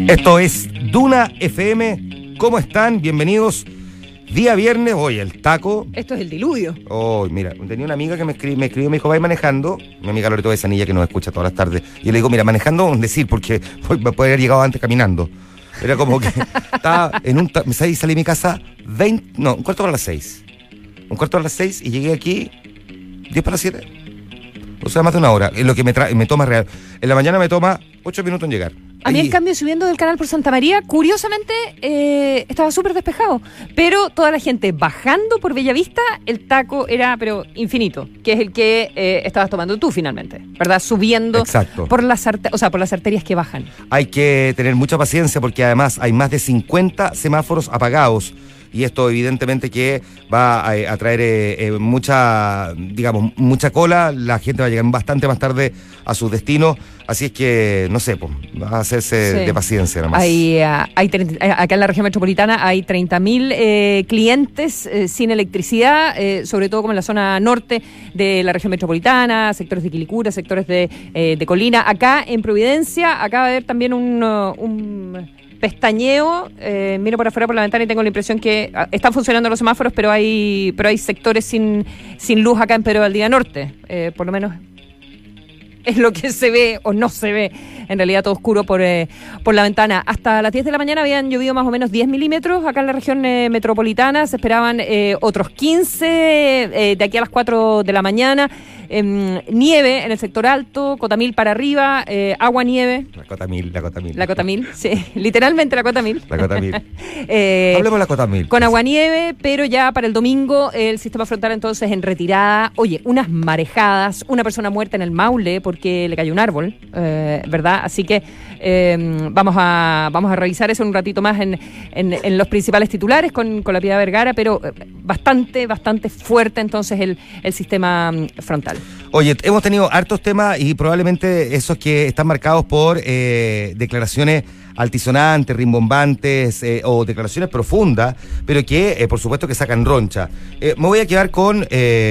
Esto es Duna FM. ¿Cómo están? Bienvenidos. Día viernes, hoy el taco. Esto es el diluvio. Oh, mira, tenía una amiga que me escribió, me dijo, va a ir manejando. Mi amiga Loreto Besanilla, que nos escucha todas las tardes. Y yo le digo, mira, manejando, porque me puede haber llegado antes caminando. Era como que estaba en un... salí de mi casa un cuarto para las 6. Un cuarto para las 6 y llegué aquí 10 para las 7. O sea, más de una hora. Es lo que me toma real. En la mañana me toma 8 minutos en llegar. A mí, en cambio, subiendo del canal por Santa María, curiosamente, estaba súper despejado. Pero toda la gente bajando por Bellavista, el taco era, pero infinito. Que es el que estabas tomando tú, finalmente. ¿Verdad? Subiendo. Exacto. Por las arterias que bajan. Hay que tener mucha paciencia porque además hay más de 50 semáforos apagados. Y esto evidentemente que va a traer mucha cola, la gente va a llegar bastante más tarde a sus destinos, así es que, no sé, pues, va a hacerse de paciencia nomás. Acá en la región metropolitana hay 30.000 clientes sin electricidad, sobre todo como en la zona norte de la región metropolitana, sectores de Quilicura, sectores de Colina. Acá en Providencia acaba de haber también un pestañeo, miro por afuera por la ventana y tengo la impresión que están funcionando los semáforos, pero hay sectores sin luz acá en Pedro Valdivia Norte, por lo menos es lo que se ve o no se ve, en realidad todo oscuro por la ventana. Hasta las 10 de la mañana habían llovido más o menos 10 milímetros acá en la región metropolitana, se esperaban otros 15 de aquí a las 4 de la mañana. Nieve en el sector alto, Cotamil para arriba, agua nieve. La Cotamil. La Cotamil, sí, literalmente la Cotamil. La Cotamil. Hablemos de la Cotamil. Con agua nieve, pero ya para el domingo el sistema frontal entonces en retirada. Oye, unas marejadas, una persona muerta en el Maule porque le cayó un árbol, ¿verdad? Así que vamos a revisar eso en un ratito más en los principales titulares con la Piedad Vergara, pero bastante fuerte entonces el sistema frontal. Oye, hemos tenido hartos temas y probablemente esos que están marcados por declaraciones altisonantes, rimbombantes o declaraciones profundas, pero que por supuesto que sacan roncha. Me voy a quedar con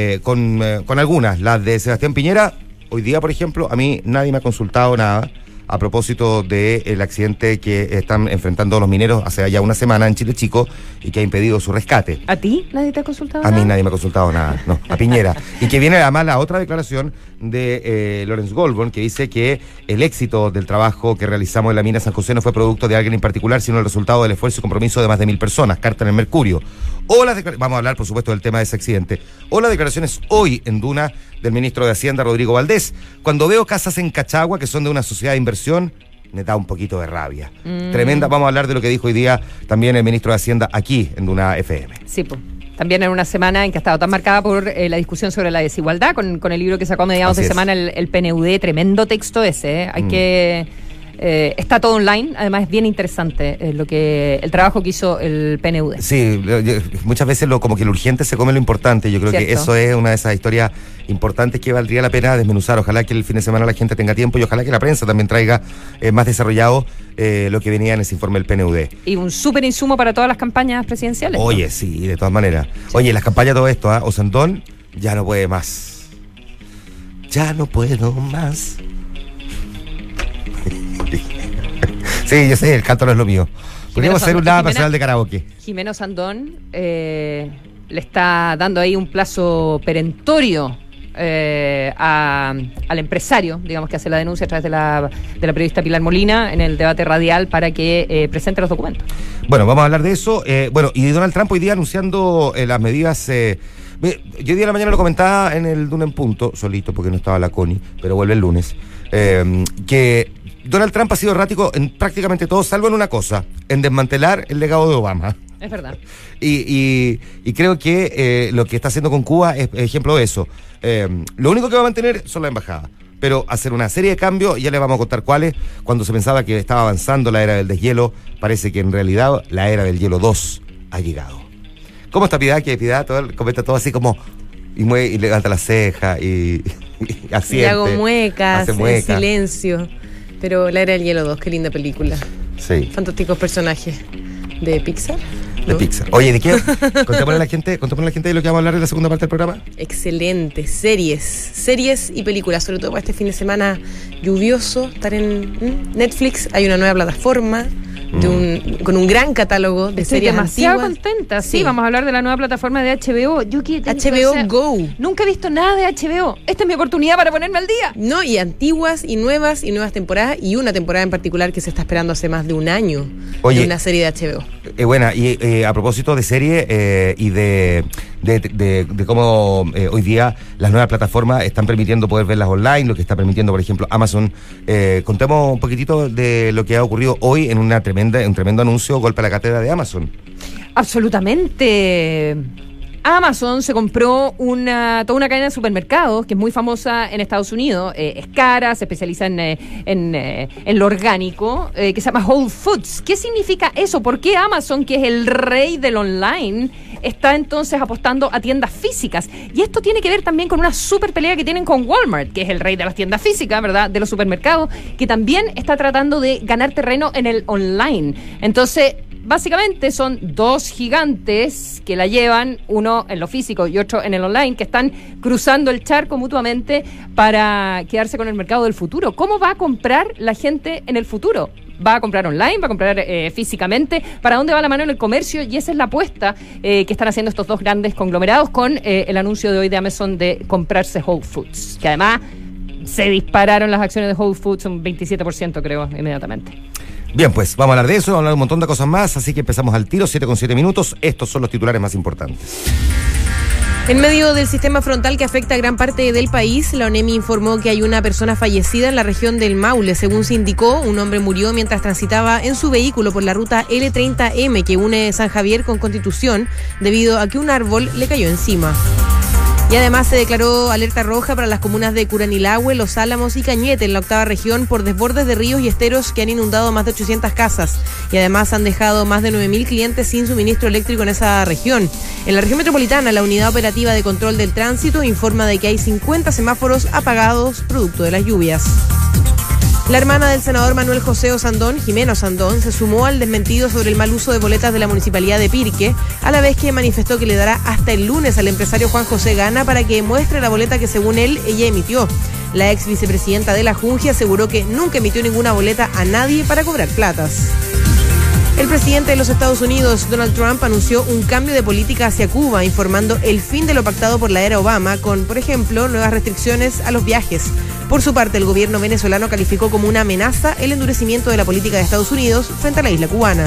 algunas. Las de Sebastián Piñera, hoy día por ejemplo, a mí nadie me ha consultado nada a propósito del accidente que están enfrentando los mineros hace ya una semana en Chile Chico y que ha impedido su rescate. ¿A ti nadie te ha consultado nada? A mí nada? nadie me ha consultado nada, no, a Piñera. Y que viene además la otra declaración de Lawrence Goldborn, que dice que el éxito del trabajo que realizamos en la mina San José no fue producto de alguien en particular, sino el resultado del esfuerzo y compromiso de más de 1.000 personas, carta en el Mercurio. Vamos a hablar, por supuesto, del tema de ese accidente. O las declaraciones hoy en Duna del ministro de Hacienda, Rodrigo Valdés. Cuando veo casas en Cachagua, que son de una sociedad de inversión, me da un poquito de rabia. Tremenda. Vamos a hablar de lo que dijo hoy día también el ministro de Hacienda aquí en Duna FM. Sí, pues. También en una semana en que ha estado tan marcada por la discusión sobre la desigualdad, con el libro que sacó a mediados de semana el PNUD, tremendo texto ese, hay que... está todo online, además es bien interesante el trabajo que hizo el PNUD. Sí, muchas veces como que lo urgente se come lo importante. Yo creo que eso es una de esas historias importantes que valdría la pena desmenuzar. Ojalá que el fin de semana la gente tenga tiempo y ojalá que la prensa también traiga más desarrollado lo que venía en ese informe del PNUD. Y un súper insumo para todas las campañas presidenciales. Oye, ¿no? Sí, de todas maneras. Sí. Oye, las campañas, todo esto, Osandón ya no puede más. Ya no puedo más. Sí, yo sé, el canto no es lo mío. Podríamos hacer un nada personal de karaoke. Jimeno Sandón le está dando ahí un plazo perentorio al empresario, digamos, que hace la denuncia a través de la periodista Pilar Molina en el debate radial para que presente los documentos. Bueno, vamos a hablar de eso. Y Donald Trump hoy día anunciando las medidas... yo hoy día en la mañana lo comentaba en el Duna en Punto, solito porque no estaba la Connie, pero vuelve el lunes, que Donald Trump ha sido errático en prácticamente todo, salvo en una cosa, en desmantelar el legado de Obama. Es verdad. Y creo que lo que está haciendo con Cuba es ejemplo de eso. Lo único que va a mantener son las embajadas, pero hacer una serie de cambios, ya les vamos a contar cuáles. Cuando se pensaba que estaba avanzando la era del deshielo, parece que en realidad la era del hielo 2 ha llegado. ¿Cómo está Piedad? Que Piedad comenta todo así como... Y levanta la ceja y asiente. Y hago muecas, en silencio. Pero la era del hielo 2, qué linda película. Sí. Fantásticos personajes. ¿De Pixar? De Pixar. Oye, ¿de qué? Contémosle a la gente de lo que vamos a hablar en la segunda parte del programa. Excelente. Series y películas, sobre todo para este fin de semana lluvioso. Estar en Netflix, hay una nueva plataforma con un gran catálogo de series demasiado antiguas. Contenta, sí, vamos a hablar de la nueva plataforma de HBO. HBO Go. Nunca he visto nada de HBO. Esta es mi oportunidad para ponerme al día. No, y antiguas y nuevas temporadas, y una temporada en particular que se está esperando hace más de un año. Oye, de una serie de HBO. Buena, y a propósito de serie y de cómo hoy día las nuevas plataformas están permitiendo poder verlas online, lo que está permitiendo, por ejemplo, Amazon. Contemos un poquitito de lo que ha ocurrido hoy en un tremendo anuncio, golpe a la cátedra de Amazon. Absolutamente. Amazon se compró toda una cadena de supermercados que es muy famosa en Estados Unidos, es cara, se especializa en lo orgánico, que se llama Whole Foods. ¿Qué significa eso? ¿Por qué Amazon, que es el rey del online, está entonces apostando a tiendas físicas? Y esto tiene que ver también con una super pelea que tienen con Walmart, que es el rey de las tiendas físicas, ¿verdad? De los supermercados, que también está tratando de ganar terreno en el online. Entonces, básicamente son dos gigantes que la llevan, uno en lo físico y otro en el online, que están cruzando el charco mutuamente para quedarse con el mercado del futuro. ¿Cómo va a comprar la gente en el futuro? ¿Va a comprar online? ¿Va a comprar físicamente? ¿Para dónde va la mano en el comercio? Y esa es la apuesta que están haciendo estos dos grandes conglomerados con el anuncio de hoy de Amazon de comprarse Whole Foods, que además se dispararon las acciones de Whole Foods un 27%, creo, inmediatamente. Bien, pues vamos a hablar de eso, vamos a hablar de un montón de cosas más, así que empezamos al tiro, 7:07. Estos son los titulares más importantes. En medio del sistema frontal que afecta a gran parte del país, la ONEMI informó que hay una persona fallecida en la región del Maule. Según se indicó, un hombre murió mientras transitaba en su vehículo por la ruta L30M que une San Javier con Constitución, debido a que un árbol le cayó encima. Y además se declaró alerta roja para las comunas de Curanilahue, Los Álamos y Cañete en la 8ª región por desbordes de ríos y esteros que han inundado más de 800 casas y además han dejado más de 9.000 clientes sin suministro eléctrico en esa región. En la región metropolitana, la Unidad Operativa de Control del Tránsito informa de que hay 50 semáforos apagados producto de las lluvias. La hermana del senador Manuel José Osandón, Jimena Osandón, se sumó al desmentido sobre el mal uso de boletas de la Municipalidad de Pirque, a la vez que manifestó que le dará hasta el lunes al empresario Juan José Gana para que muestre la boleta que según él ella emitió. La ex vicepresidenta de la Junji aseguró que nunca emitió ninguna boleta a nadie para cobrar platas. El presidente de los Estados Unidos, Donald Trump, anunció un cambio de política hacia Cuba, informando el fin de lo pactado por la era Obama, con, por ejemplo, nuevas restricciones a los viajes. Por su parte, el gobierno venezolano calificó como una amenaza el endurecimiento de la política de Estados Unidos frente a la isla cubana.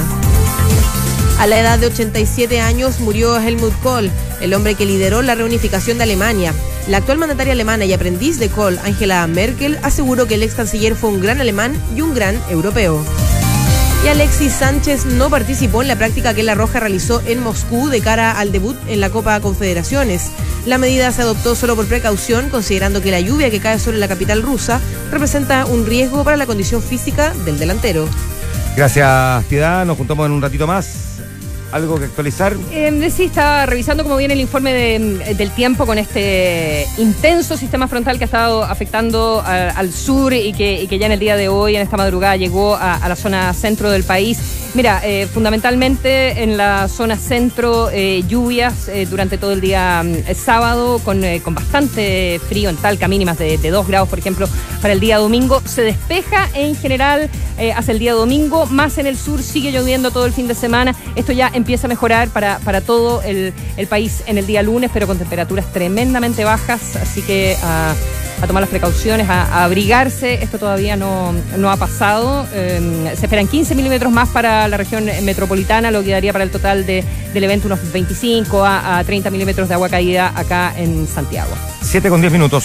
A la edad de 87 años murió Helmut Kohl, el hombre que lideró la reunificación de Alemania. La actual mandataria alemana y aprendiz de Kohl, Angela Merkel, aseguró que el ex canciller fue un gran alemán y un gran europeo. Y Alexis Sánchez no participó en la práctica que La Roja realizó en Moscú de cara al debut en la Copa Confederaciones. La medida se adoptó solo por precaución, considerando que la lluvia que cae sobre la capital rusa representa un riesgo para la condición física del delantero. Gracias, Piedad. Nos juntamos en un ratito más. ¿Algo que actualizar? Sí, estaba revisando cómo viene el informe del tiempo con este intenso sistema frontal que ha estado afectando al sur y que ya en el día de hoy, en esta madrugada, llegó a la zona centro del país. Mira, fundamentalmente en la zona centro, lluvias durante todo el día sábado, con bastante frío en Talca, mínimas de 2 grados, por ejemplo, para el día domingo. Se despeja en general hacia el día domingo, más en el sur sigue lloviendo todo el fin de semana. Esto ya empieza a mejorar para todo el país en el día lunes, pero con temperaturas tremendamente bajas, así que a tomar las precauciones, a abrigarse. Esto todavía no ha pasado. Se esperan 15 milímetros más para la región metropolitana, lo que daría para el total del evento unos 25 a 30 milímetros de agua caída acá en Santiago. 7:10.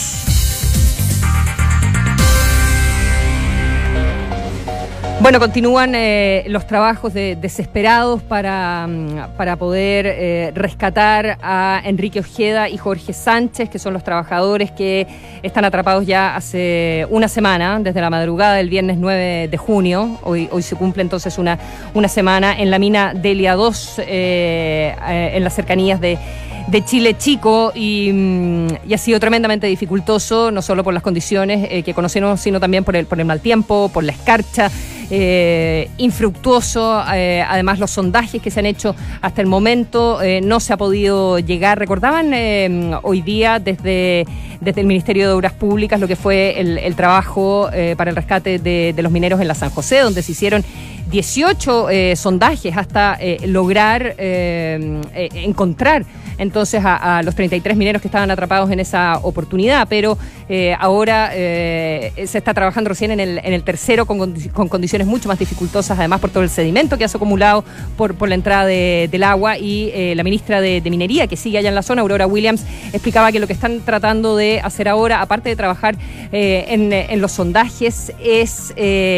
Bueno, continúan los trabajos desesperados para poder rescatar a Enrique Ojeda y Jorge Sánchez, que son los trabajadores que están atrapados ya hace una semana, desde la madrugada del viernes 9 de junio. Hoy se cumple entonces una semana en la mina Delia 2, en las cercanías de Chile Chico, y ha sido tremendamente dificultoso, no solo por las condiciones que conocemos, sino también por el mal tiempo, por la escarcha, infructuoso. Además, los sondajes que se han hecho hasta el momento no se ha podido llegar. Recordaban hoy día desde el Ministerio de Obras Públicas lo que fue el trabajo para el rescate de los mineros en la San José, donde se hicieron 18 sondajes hasta lograr encontrar entonces a los 33 mineros que estaban atrapados en esa oportunidad, pero ahora se está trabajando recién en el tercero con condiciones mucho más dificultosas, además por todo el sedimento que se ha acumulado por la entrada del agua. Y la ministra de Minería, que sigue allá en la zona, Aurora Williams, explicaba que lo que están tratando de hacer ahora, aparte de trabajar en los sondajes, es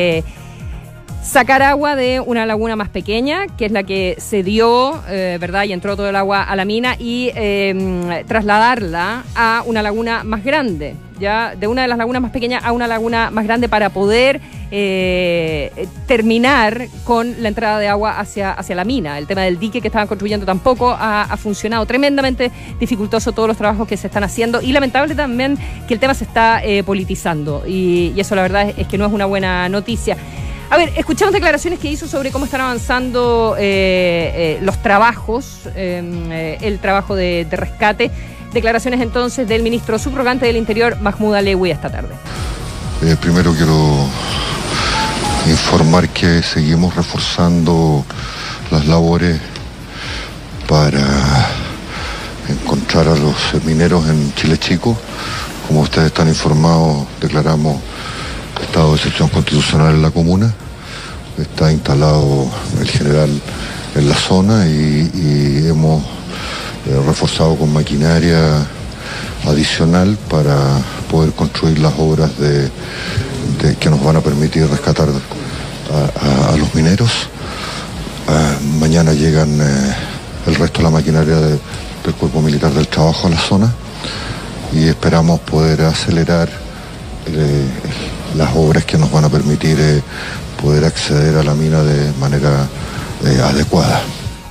sacar agua de una laguna más pequeña, que es la que se dio, ¿verdad? Y entró todo el agua a la mina, y trasladarla a una laguna más grande, ya de una de las lagunas más pequeñas a una laguna más grande, para poder terminar con la entrada de agua hacia la mina. El tema del dique que estaban construyendo tampoco ha funcionado. Tremendamente dificultoso todos los trabajos que se están haciendo, y lamentable también que el tema se está politizando, y eso la verdad es que no es una buena noticia. A ver, escuchamos declaraciones que hizo sobre cómo están avanzando los trabajos, el trabajo de rescate. Declaraciones entonces del ministro subrogante del Interior, Mahmoud Alewi, esta tarde. Primero quiero informar que seguimos reforzando las labores para encontrar a los mineros en Chile Chico. Como ustedes están informados, declaramos estado de excepción constitucional en la comuna. Está instalado el general en la zona y hemos reforzado con maquinaria adicional para poder construir las obras que nos van a permitir rescatar a los mineros. Mañana llegan el resto de la maquinaria del Cuerpo Militar del Trabajo a la zona, y esperamos poder acelerar las obras que nos van a permitir poder acceder a la mina de manera adecuada.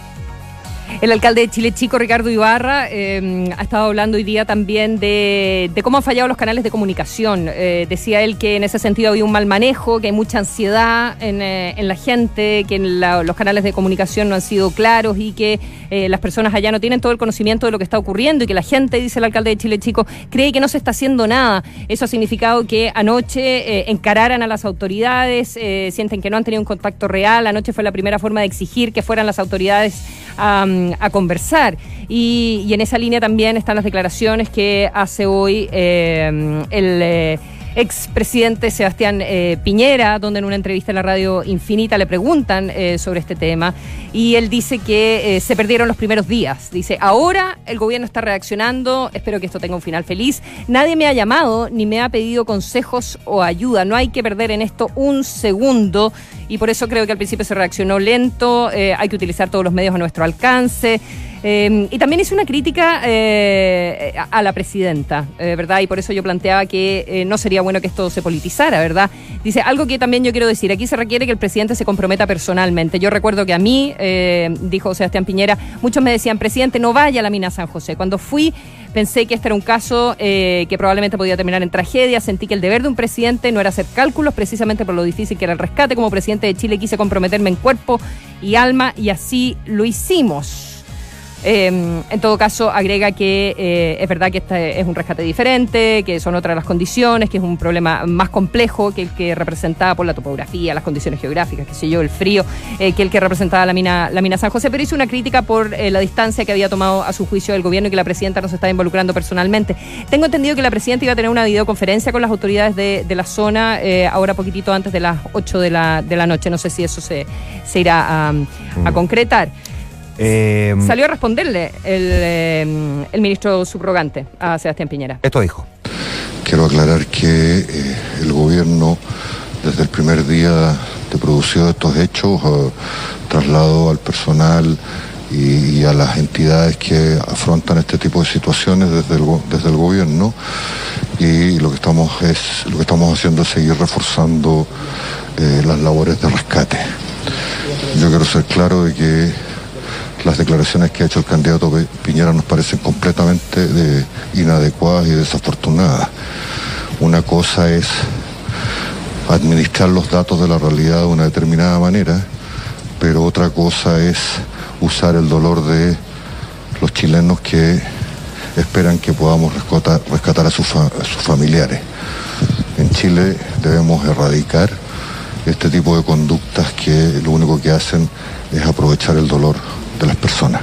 El alcalde de Chile Chico, Ricardo Ibarra, ha estado hablando hoy día también de cómo han fallado los canales de comunicación. Decía él que en ese sentido había un mal manejo, que hay mucha ansiedad en la gente, que los canales de comunicación no han sido claros, y que las personas allá no tienen todo el conocimiento de lo que está ocurriendo, y que la gente, dice el alcalde de Chile Chico, cree que no se está haciendo nada. Eso ha significado que anoche encararan a las autoridades, sienten que no han tenido un contacto real. Anoche fue la primera forma de exigir que fueran las autoridades a conversar, y en esa línea también están las declaraciones que hace hoy el expresidente Sebastián Piñera, donde en una entrevista en la radio Infinita le preguntan sobre este tema, y él dice que se perdieron los primeros días. Dice, ahora el gobierno está reaccionando, espero que esto tenga un final feliz. Nadie me ha llamado ni me ha pedido consejos o ayuda, no hay que perder en esto un segundo, y por eso creo que al principio se reaccionó lento. Hay que utilizar todos los medios a nuestro alcance. Y también hizo una crítica a la presidenta, ¿verdad? Y por eso yo planteaba que no sería bueno que esto se politizara, ¿verdad? Dice, algo que también yo quiero decir, aquí se requiere que el presidente se comprometa personalmente. Yo recuerdo que a mí, dijo Sebastián Piñera, muchos me decían, presidente, no vaya a la mina San José. Cuando fui, pensé que este era un caso que probablemente podía terminar en tragedia. Sentí que el deber de un presidente no era hacer cálculos, precisamente por lo difícil que era el rescate. Como presidente de Chile quise comprometerme en cuerpo y alma, y así lo hicimos. En todo caso, agrega que es verdad que este es un rescate diferente, que son otras las condiciones, que es un problema más complejo que el que representaba por la topografía, las condiciones geográficas, qué sé yo, el frío, que el que representaba la mina San José, pero hizo una crítica por la distancia que había tomado a su juicio el gobierno, y que la presidenta no se estaba involucrando personalmente. Tengo entendido que la presidenta iba a tener una videoconferencia con las autoridades de la zona ahora poquitito antes de las 8 de la noche. No sé si eso se irá a concretar. Salió a responderle el ministro subrogante a Sebastián Piñera. Esto dijo. Quiero aclarar que el gobierno, desde el primer día de producción de estos hechos, trasladó al personal y a las entidades que afrontan este tipo de situaciones desde el gobierno, y lo que estamos haciendo es seguir reforzando las labores de rescate. Yo quiero ser claro de que las declaraciones que ha hecho el candidato Piñera nos parecen completamente inadecuadas y desafortunadas. Una cosa es administrar los datos de la realidad de una determinada manera, pero otra cosa es usar el dolor de los chilenos que esperan que podamos rescatar a sus familiares. En Chile debemos erradicar este tipo de conductas que lo único que hacen es aprovechar el dolor de las personas.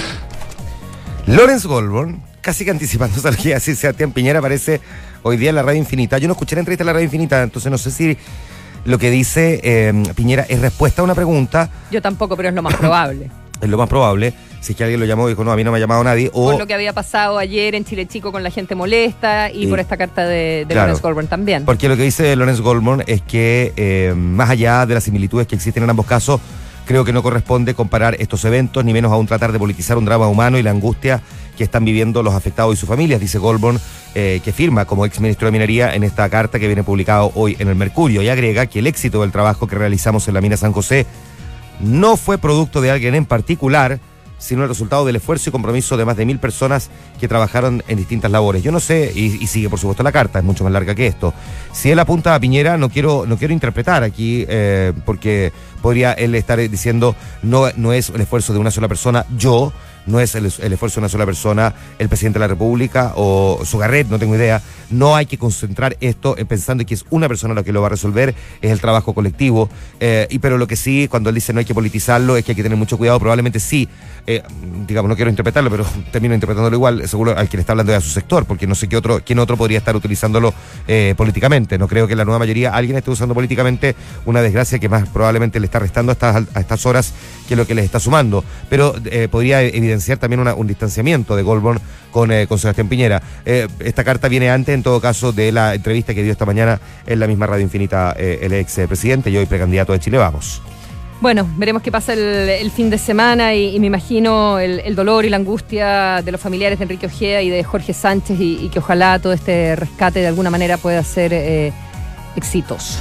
Lawrence Goldborn, casi que anticipándose a lo que iba a decir Sebastián Piñera, aparece hoy día en la Radio Infinita. Yo no escuché la entrevista en la Radio Infinita, entonces no sé si lo que dice Piñera es respuesta a una pregunta. Yo tampoco, pero es lo más probable. Es lo más probable. Si es que alguien lo llamó y dijo, no, a mí no me ha llamado nadie. O por lo que había pasado ayer en Chile Chico con la gente molesta y por esta carta de claro, Lawrence Goldborn también. Porque lo que dice Lawrence Goldborn es que más allá de las similitudes que existen en ambos casos, creo que no corresponde comparar estos eventos, ni menos aún tratar de politizar un drama humano y la angustia que están viviendo los afectados y sus familias, dice Goldborn, que firma como ex ministro de Minería en esta carta que viene publicado hoy en el Mercurio, y agrega que el éxito del trabajo que realizamos en la mina San José no fue producto de alguien en particular, sino el resultado del esfuerzo y compromiso de más de 1.000 personas que trabajaron en distintas labores. Yo no sé, y sigue por supuesto la carta, es mucho más larga que esto. Si él apunta a Piñera, no quiero interpretar aquí, porque podría él estar diciendo, no es el esfuerzo de una sola persona, no es el esfuerzo de una sola persona, el presidente de la República o Sugarret, no tengo idea. No hay que concentrar esto pensando que es una persona la que lo va a resolver, es el trabajo colectivo. Pero lo que sí, cuando él dice no hay que politizarlo, es que hay que tener mucho cuidado, probablemente sí. Digamos, no quiero interpretarlo, pero termino interpretándolo igual, seguro al quien está hablando de a su sector, porque no sé quién otro podría estar utilizándolo políticamente. No creo que la nueva mayoría alguien esté usando políticamente una desgracia que más probablemente le está restando a estas horas que lo que les está sumando. Pero podría evidenciar también un distanciamiento de Goldborn con Sebastián Piñera. Esta carta viene antes, en todo caso, de la entrevista que dio esta mañana en la misma Radio Infinita el ex presidente y hoy precandidato de Chile Vamos. Bueno, veremos qué pasa el fin de semana y me imagino el dolor y la angustia de los familiares de Enrique Ojeda y de Jorge Sánchez y que ojalá todo este rescate de alguna manera pueda ser exitoso.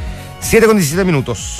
7:17.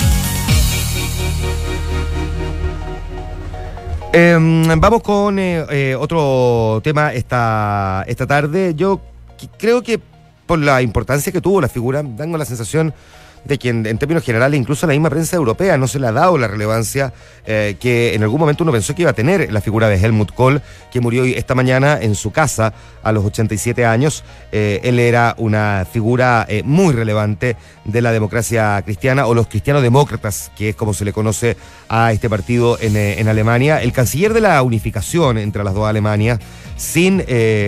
Vamos con otro tema esta tarde. Yo creo que por la importancia que tuvo la figura, tengo la sensación de que en términos generales incluso a la misma prensa europea no se le ha dado la relevancia que en algún momento uno pensó que iba a tener la figura de Helmut Kohl, que murió esta mañana en su casa a los 87 años. Él era una figura muy relevante de la democracia cristiana, o los cristiano-demócratas, que es como se le conoce a este partido en Alemania, el canciller de la unificación entre las dos Alemanias, sin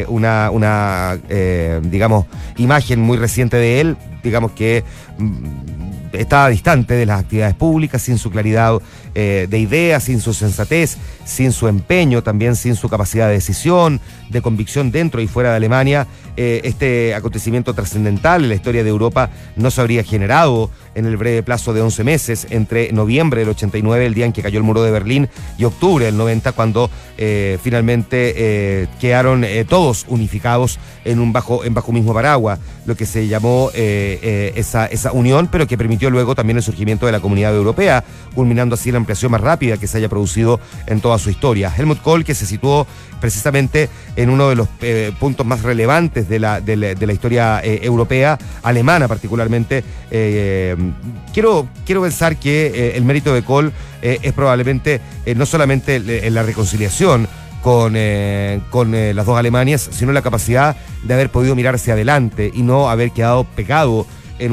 una digamos, imagen muy reciente de él, digamos que estaba distante de las actividades públicas, sin su claridad de ideas, sin su sensatez, sin su empeño, también sin su capacidad de decisión, de convicción dentro y fuera de Alemania. Este acontecimiento trascendental en la historia de Europa no se habría generado en el breve plazo de 11 meses, entre noviembre del 89, el día en que cayó el muro de Berlín, y octubre del 90, cuando finalmente quedaron todos unificados bajo un mismo paraguas, lo que se llamó esa unión, pero que permitió luego también el surgimiento de la Comunidad Europea, culminando así la ampliación más rápida que se haya producido en toda su historia. Helmut Kohl, que se situó precisamente en uno de los puntos más relevantes de la historia europea, alemana particularmente. Quiero pensar que el mérito de Kohl es probablemente no solamente en la reconciliación con las dos Alemanias, sino la capacidad de haber podido mirar hacia adelante y no haber quedado pegado en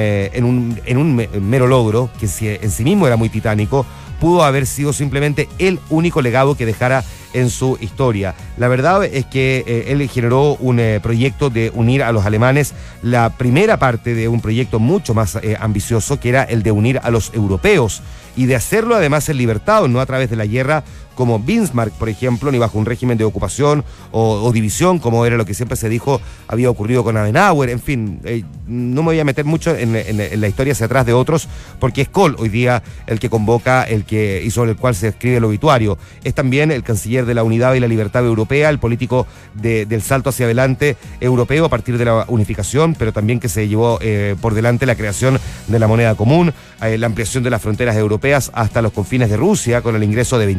un mero logro que en sí mismo era muy titánico. Pudo haber sido simplemente el único legado que dejara en su historia. La verdad es que él generó un proyecto de unir a los alemanes, la primera parte de un proyecto mucho más ambicioso, que era el de unir a los europeos, y de hacerlo además en libertad, no a través de la guerra como Bismarck, por ejemplo, ni bajo un régimen de ocupación o división, como era lo que siempre se dijo había ocurrido con Adenauer. En fin, no me voy a meter mucho en la historia hacia atrás de otros, porque es Kohl hoy día el que convoca, y sobre el cual se escribe el obituario. Es también el canciller de la unidad y la libertad europea, el político del salto hacia adelante europeo a partir de la unificación, pero también que se llevó por delante la creación de la moneda común, la ampliación de las fronteras europeas hasta los confines de Rusia, con el ingreso de 28 miembros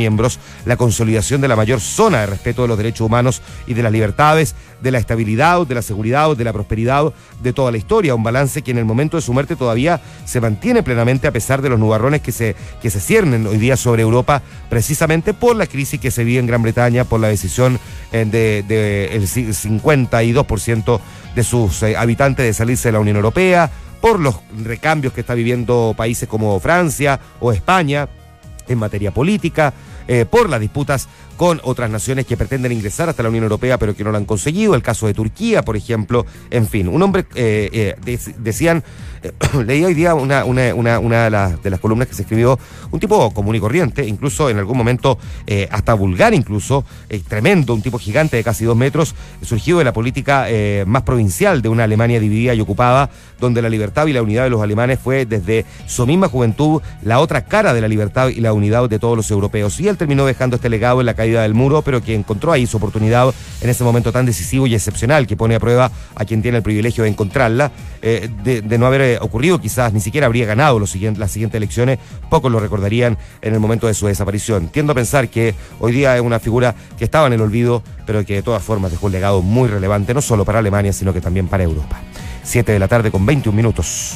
miembros la consolidación de la mayor zona de respeto de los derechos humanos y de las libertades, de la estabilidad, de la seguridad, de la prosperidad de toda la historia. Un balance que en el momento de su muerte todavía se mantiene plenamente a pesar de los nubarrones que se ciernen hoy día sobre Europa, precisamente por la crisis que se vive en Gran Bretaña, por la decisión de el 52% de sus habitantes de salirse de la Unión Europea, por los recambios que está viviendo países como Francia o España en materia política, por las disputas con otras naciones que pretenden ingresar hasta la Unión Europea pero que no lo han conseguido, el caso de Turquía, por ejemplo, en fin, un hombre, decían, leí hoy día una de las columnas que se escribió, un tipo común y corriente, incluso en algún momento hasta vulgar incluso, tremendo, un tipo gigante de casi 2 metros, surgido de la política más provincial de una Alemania dividida y ocupada, donde la libertad y la unidad de los alemanes fue desde su misma juventud la otra cara de la libertad y la unidad de todos los europeos. Y él terminó dejando este legado en la caída del muro, pero que encontró ahí su oportunidad en ese momento tan decisivo y excepcional que pone a prueba a quien tiene el privilegio de encontrarla. De no haber ocurrido, quizás ni siquiera habría ganado las siguientes elecciones, pocos lo recordarían en el momento de su desaparición. Tiendo a pensar que hoy día es una figura que estaba en el olvido, pero que de todas formas dejó un legado muy relevante, no solo para Alemania, sino que también para Europa. 7 de la tarde con 21 minutos.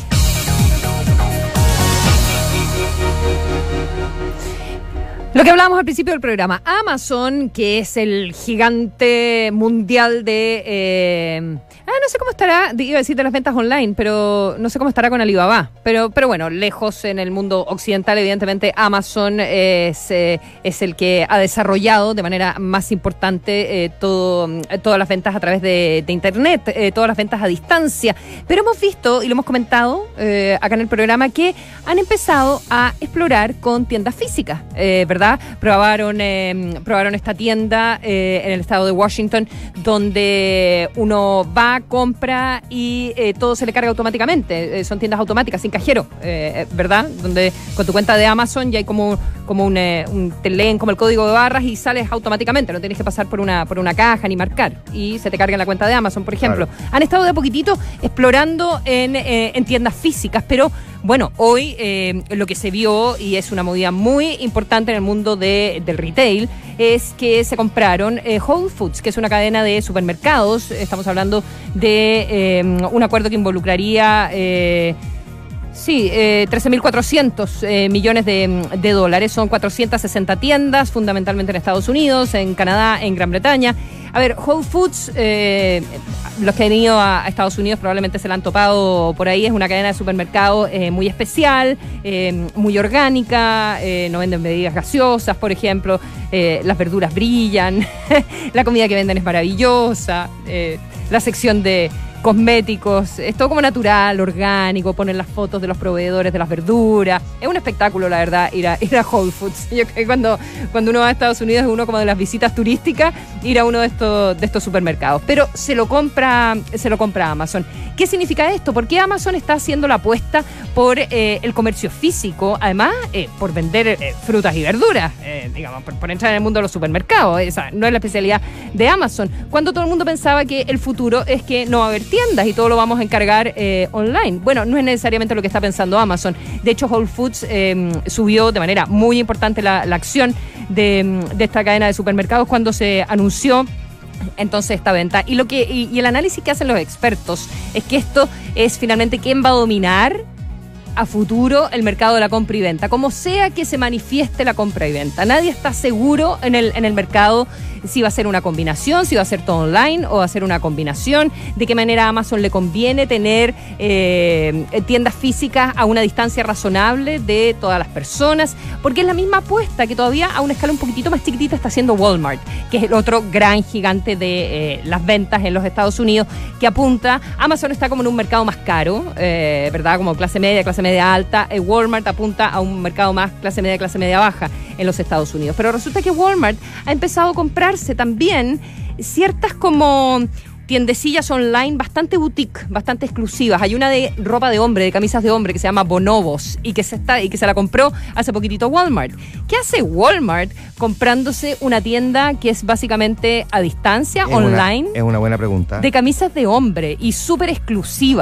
Lo que hablábamos al principio del programa, Amazon, que es el gigante mundial de... no sé cómo estará, iba a decir de las ventas online, pero no sé cómo estará con Alibaba. Pero bueno, lejos en el mundo occidental, evidentemente Amazon es el que ha desarrollado de manera más importante todas las ventas a través de Internet, todas las ventas a distancia. Pero hemos visto, y lo hemos comentado acá en el programa, que han empezado a explorar con tiendas físicas, ¿verdad? Probaron esta tienda en el estado de Washington, donde uno va, compra y todo se le carga automáticamente. Son tiendas automáticas, sin cajero, ¿verdad? Donde con tu cuenta de Amazon ya hay como te leen como el código de barras y sales automáticamente. No tienes que pasar por una caja ni marcar. Y se te carga en la cuenta de Amazon, por ejemplo. Claro. Han estado de a poquitito explorando en tiendas físicas, pero bueno, hoy lo que se vio, y es una movida muy importante en el mundo del retail, es que se compraron Whole Foods, que es una cadena de supermercados. Estamos hablando de un acuerdo que involucraría 13.400 millones de dólares. Son 460 tiendas, fundamentalmente en Estados Unidos, en Canadá, en Gran Bretaña. A ver, Whole Foods, los que han ido a Estados Unidos probablemente se la han topado por ahí. Es una cadena de supermercados muy especial, muy orgánica, no venden bebidas gaseosas, por ejemplo. Las verduras brillan, la comida que venden es maravillosa, la sección de cosméticos, es todo como natural, orgánico, ponen las fotos de los proveedores de las verduras. Es un espectáculo, la verdad, ir a Whole Foods. Yo creo que cuando uno va a Estados Unidos es uno como de las visitas turísticas, ir a uno de estos supermercados. Pero se lo compra Amazon. ¿Qué significa esto? ¿Por qué Amazon está haciendo la apuesta por el comercio físico? Además, por vender frutas y verduras, digamos, por entrar en el mundo de los supermercados. Esa no es la especialidad de Amazon. Cuando todo el mundo pensaba que el futuro es que no va a haber tiendas y todo lo vamos a encargar online. Bueno, no es necesariamente lo que está pensando Amazon. De hecho, Whole Foods subió de manera muy importante la acción de esta cadena de supermercados cuando se anunció entonces esta venta. Y el análisis que hacen los expertos es que esto es finalmente quién va a dominar a futuro el mercado de la compra y venta, como sea que se manifieste la compra y venta. Nadie está seguro en el mercado si va a ser una combinación, si va a ser todo online o va a ser una combinación, de qué manera a Amazon le conviene tener tiendas físicas a una distancia razonable de todas las personas, porque es la misma apuesta que todavía a una escala un poquitito más chiquitita está haciendo Walmart, que es el otro gran gigante de las ventas en los Estados Unidos, que apunta, Amazon está como en un mercado más caro, ¿verdad? Como clase media alta. Walmart apunta a un mercado más clase media baja en los Estados Unidos. Pero resulta que Walmart ha empezado a comprarse también ciertas como tiendecillas online bastante boutique, bastante exclusivas. Hay una de ropa de hombre, de camisas de hombre, que se llama Bonobos y que se la compró hace poquitito Walmart. ¿Qué hace Walmart comprándose una tienda que es básicamente a distancia, online? Es una buena pregunta. De camisas de hombre y súper exclusiva.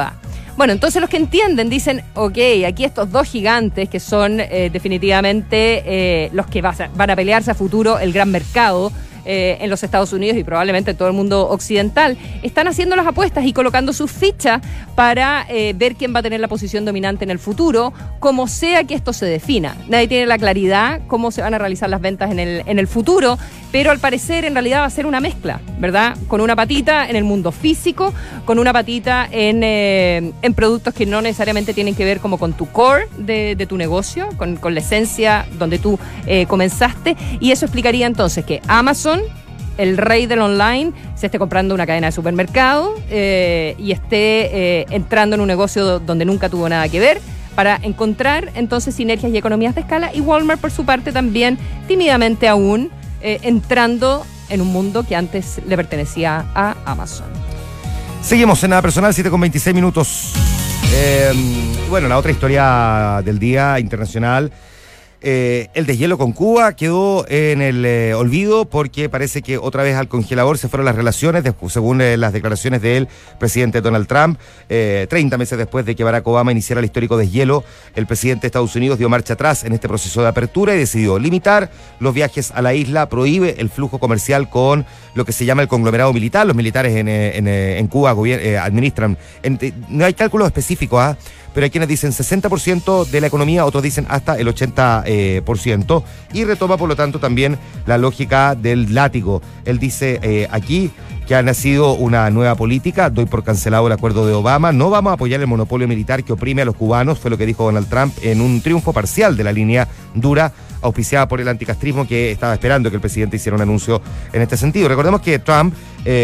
Bueno, entonces los que entienden dicen, ok, aquí estos dos gigantes que son definitivamente los que van a pelearse a futuro el gran mercado en los Estados Unidos y probablemente en todo el mundo occidental, están haciendo las apuestas y colocando sus fichas para ver quién va a tener la posición dominante en el futuro, como sea que esto se defina. Nadie tiene la claridad cómo se van a realizar las ventas en el futuro, pero al parecer en realidad va a ser una mezcla, ¿verdad? Con una patita en el mundo físico, con una patita en productos que no necesariamente tienen que ver como con tu core de tu negocio, con la esencia donde tú comenzaste, y eso explicaría entonces que Amazon, el rey del online, se esté comprando una cadena de supermercado y esté entrando en un negocio donde nunca tuvo nada que ver, para encontrar entonces sinergias y economías de escala, y Walmart por su parte también tímidamente aún entrando en un mundo que antes le pertenecía a Amazon. Seguimos en Nada Personal, 7:26 minutos. Bueno, la otra historia del día internacional, el deshielo con Cuba quedó en el olvido porque parece que otra vez al congelador se fueron las relaciones, según las declaraciones del presidente Donald Trump. 30 meses después de que Barack Obama iniciara el histórico deshielo, el presidente de Estados Unidos dio marcha atrás en este proceso de apertura y decidió limitar los viajes a la isla, prohíbe el flujo comercial con lo que se llama el conglomerado militar. Los militares en Cuba administran, no hay cálculos específicos, pero hay quienes dicen 60% de la economía, otros dicen hasta el 80%, y retoma por lo tanto también la lógica del látigo. Él dice aquí que ha nacido una nueva política, doy por cancelado el acuerdo de Obama, no vamos a apoyar el monopolio militar que oprime a los cubanos, fue lo que dijo Donald Trump en un triunfo parcial de la línea dura auspiciada por el anticastrismo, que estaba esperando que el presidente hiciera un anuncio en este sentido. Recordemos que Trump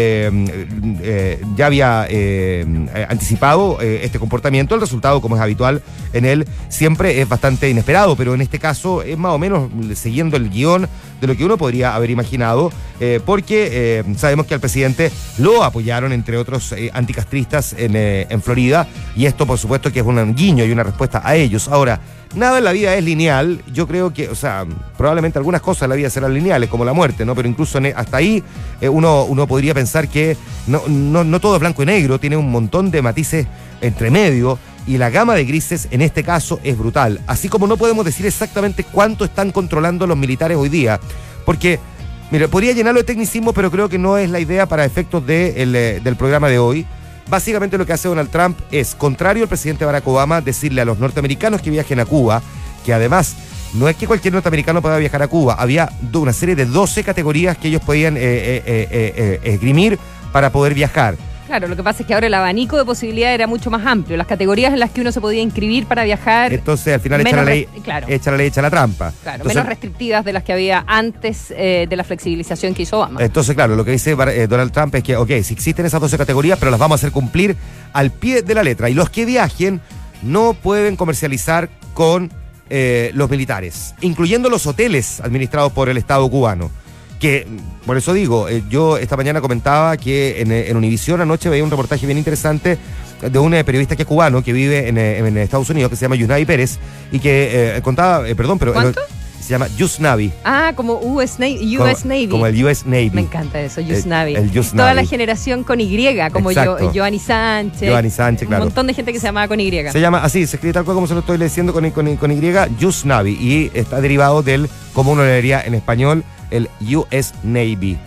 ya había anticipado este comportamiento. El resultado, como es habitual en él, siempre es bastante inesperado, pero en este caso es más o menos siguiendo el guión de lo que uno podría haber imaginado, porque sabemos que al presidente lo apoyaron, entre otros anticastristas en Florida, y esto por supuesto que es un guiño y una respuesta a ellos. Ahora, nada en la vida es lineal. Yo creo que, probablemente algunas cosas en la vida serán lineales, como la muerte, ¿no? Pero incluso hasta ahí uno podría pensar que no todo es blanco y negro, tiene un montón de matices entre medio, y la gama de grises en este caso es brutal. Así como no podemos decir exactamente cuánto están controlando los militares hoy día, porque, mira, podría llenarlo de tecnicismo, pero creo que no es la idea para efectos del programa de hoy. Básicamente lo que hace Donald Trump es, contrario al presidente Barack Obama, decirle a los norteamericanos que viajen a Cuba, que además no es que cualquier norteamericano pueda viajar a Cuba, había una serie de 12 categorías que ellos podían esgrimir para poder viajar. Claro, lo que pasa es que ahora el abanico de posibilidades era mucho más amplio. Las categorías en las que uno se podía inscribir para viajar... Entonces, al final echa la ley, echa la trampa. Claro, entonces, menos restrictivas de las que había antes de la flexibilización que hizo Obama. Entonces, claro, lo que dice Donald Trump es que, ok, si existen esas 12 categorías, pero las vamos a hacer cumplir al pie de la letra. Y los que viajen no pueden comercializar con los militares, incluyendo los hoteles administrados por el Estado cubano. Que, por eso digo, yo esta mañana comentaba que en Univisión anoche veía un reportaje bien interesante de un periodista que es cubano, que vive en Estados Unidos, que se llama Yusnavi Pérez, y que contaba, ¿Cuánto? Se llama Yusnavi. Ah, como US Navy. Como el US Navy. Me encanta eso, Yusnavi. El Yusnavi. Toda la generación con Y, como Giovanni Sánchez. Giovanni Sánchez, claro. Un montón de gente que se llamaba con Y. Se llama así, se escribe tal cual como se lo estoy diciendo con Y, Yusnavi, y está derivado del, como uno le diría en español, el US Navy.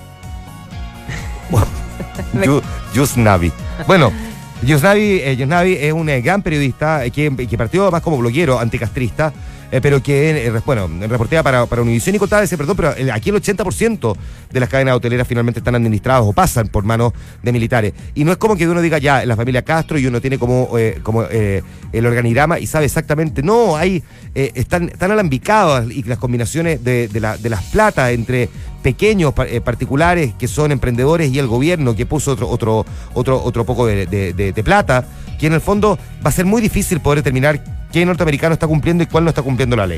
Yusnavi. Bueno, Yusnavi es un gran periodista que partió además como bloguero anticastrista, pero que, reportea para Univisión y contaba pero aquí el 80% de las cadenas hoteleras finalmente están administradas o pasan por manos de militares. Y no es como que uno diga ya, la familia Castro, y uno tiene como el organigrama y sabe exactamente. No, están alambicadas, y las combinaciones de las platas entre pequeños particulares que son emprendedores y el gobierno que puso otro poco de plata, que en el fondo va a ser muy difícil poder determinar qué norteamericano está cumpliendo y cuál no está cumpliendo la ley.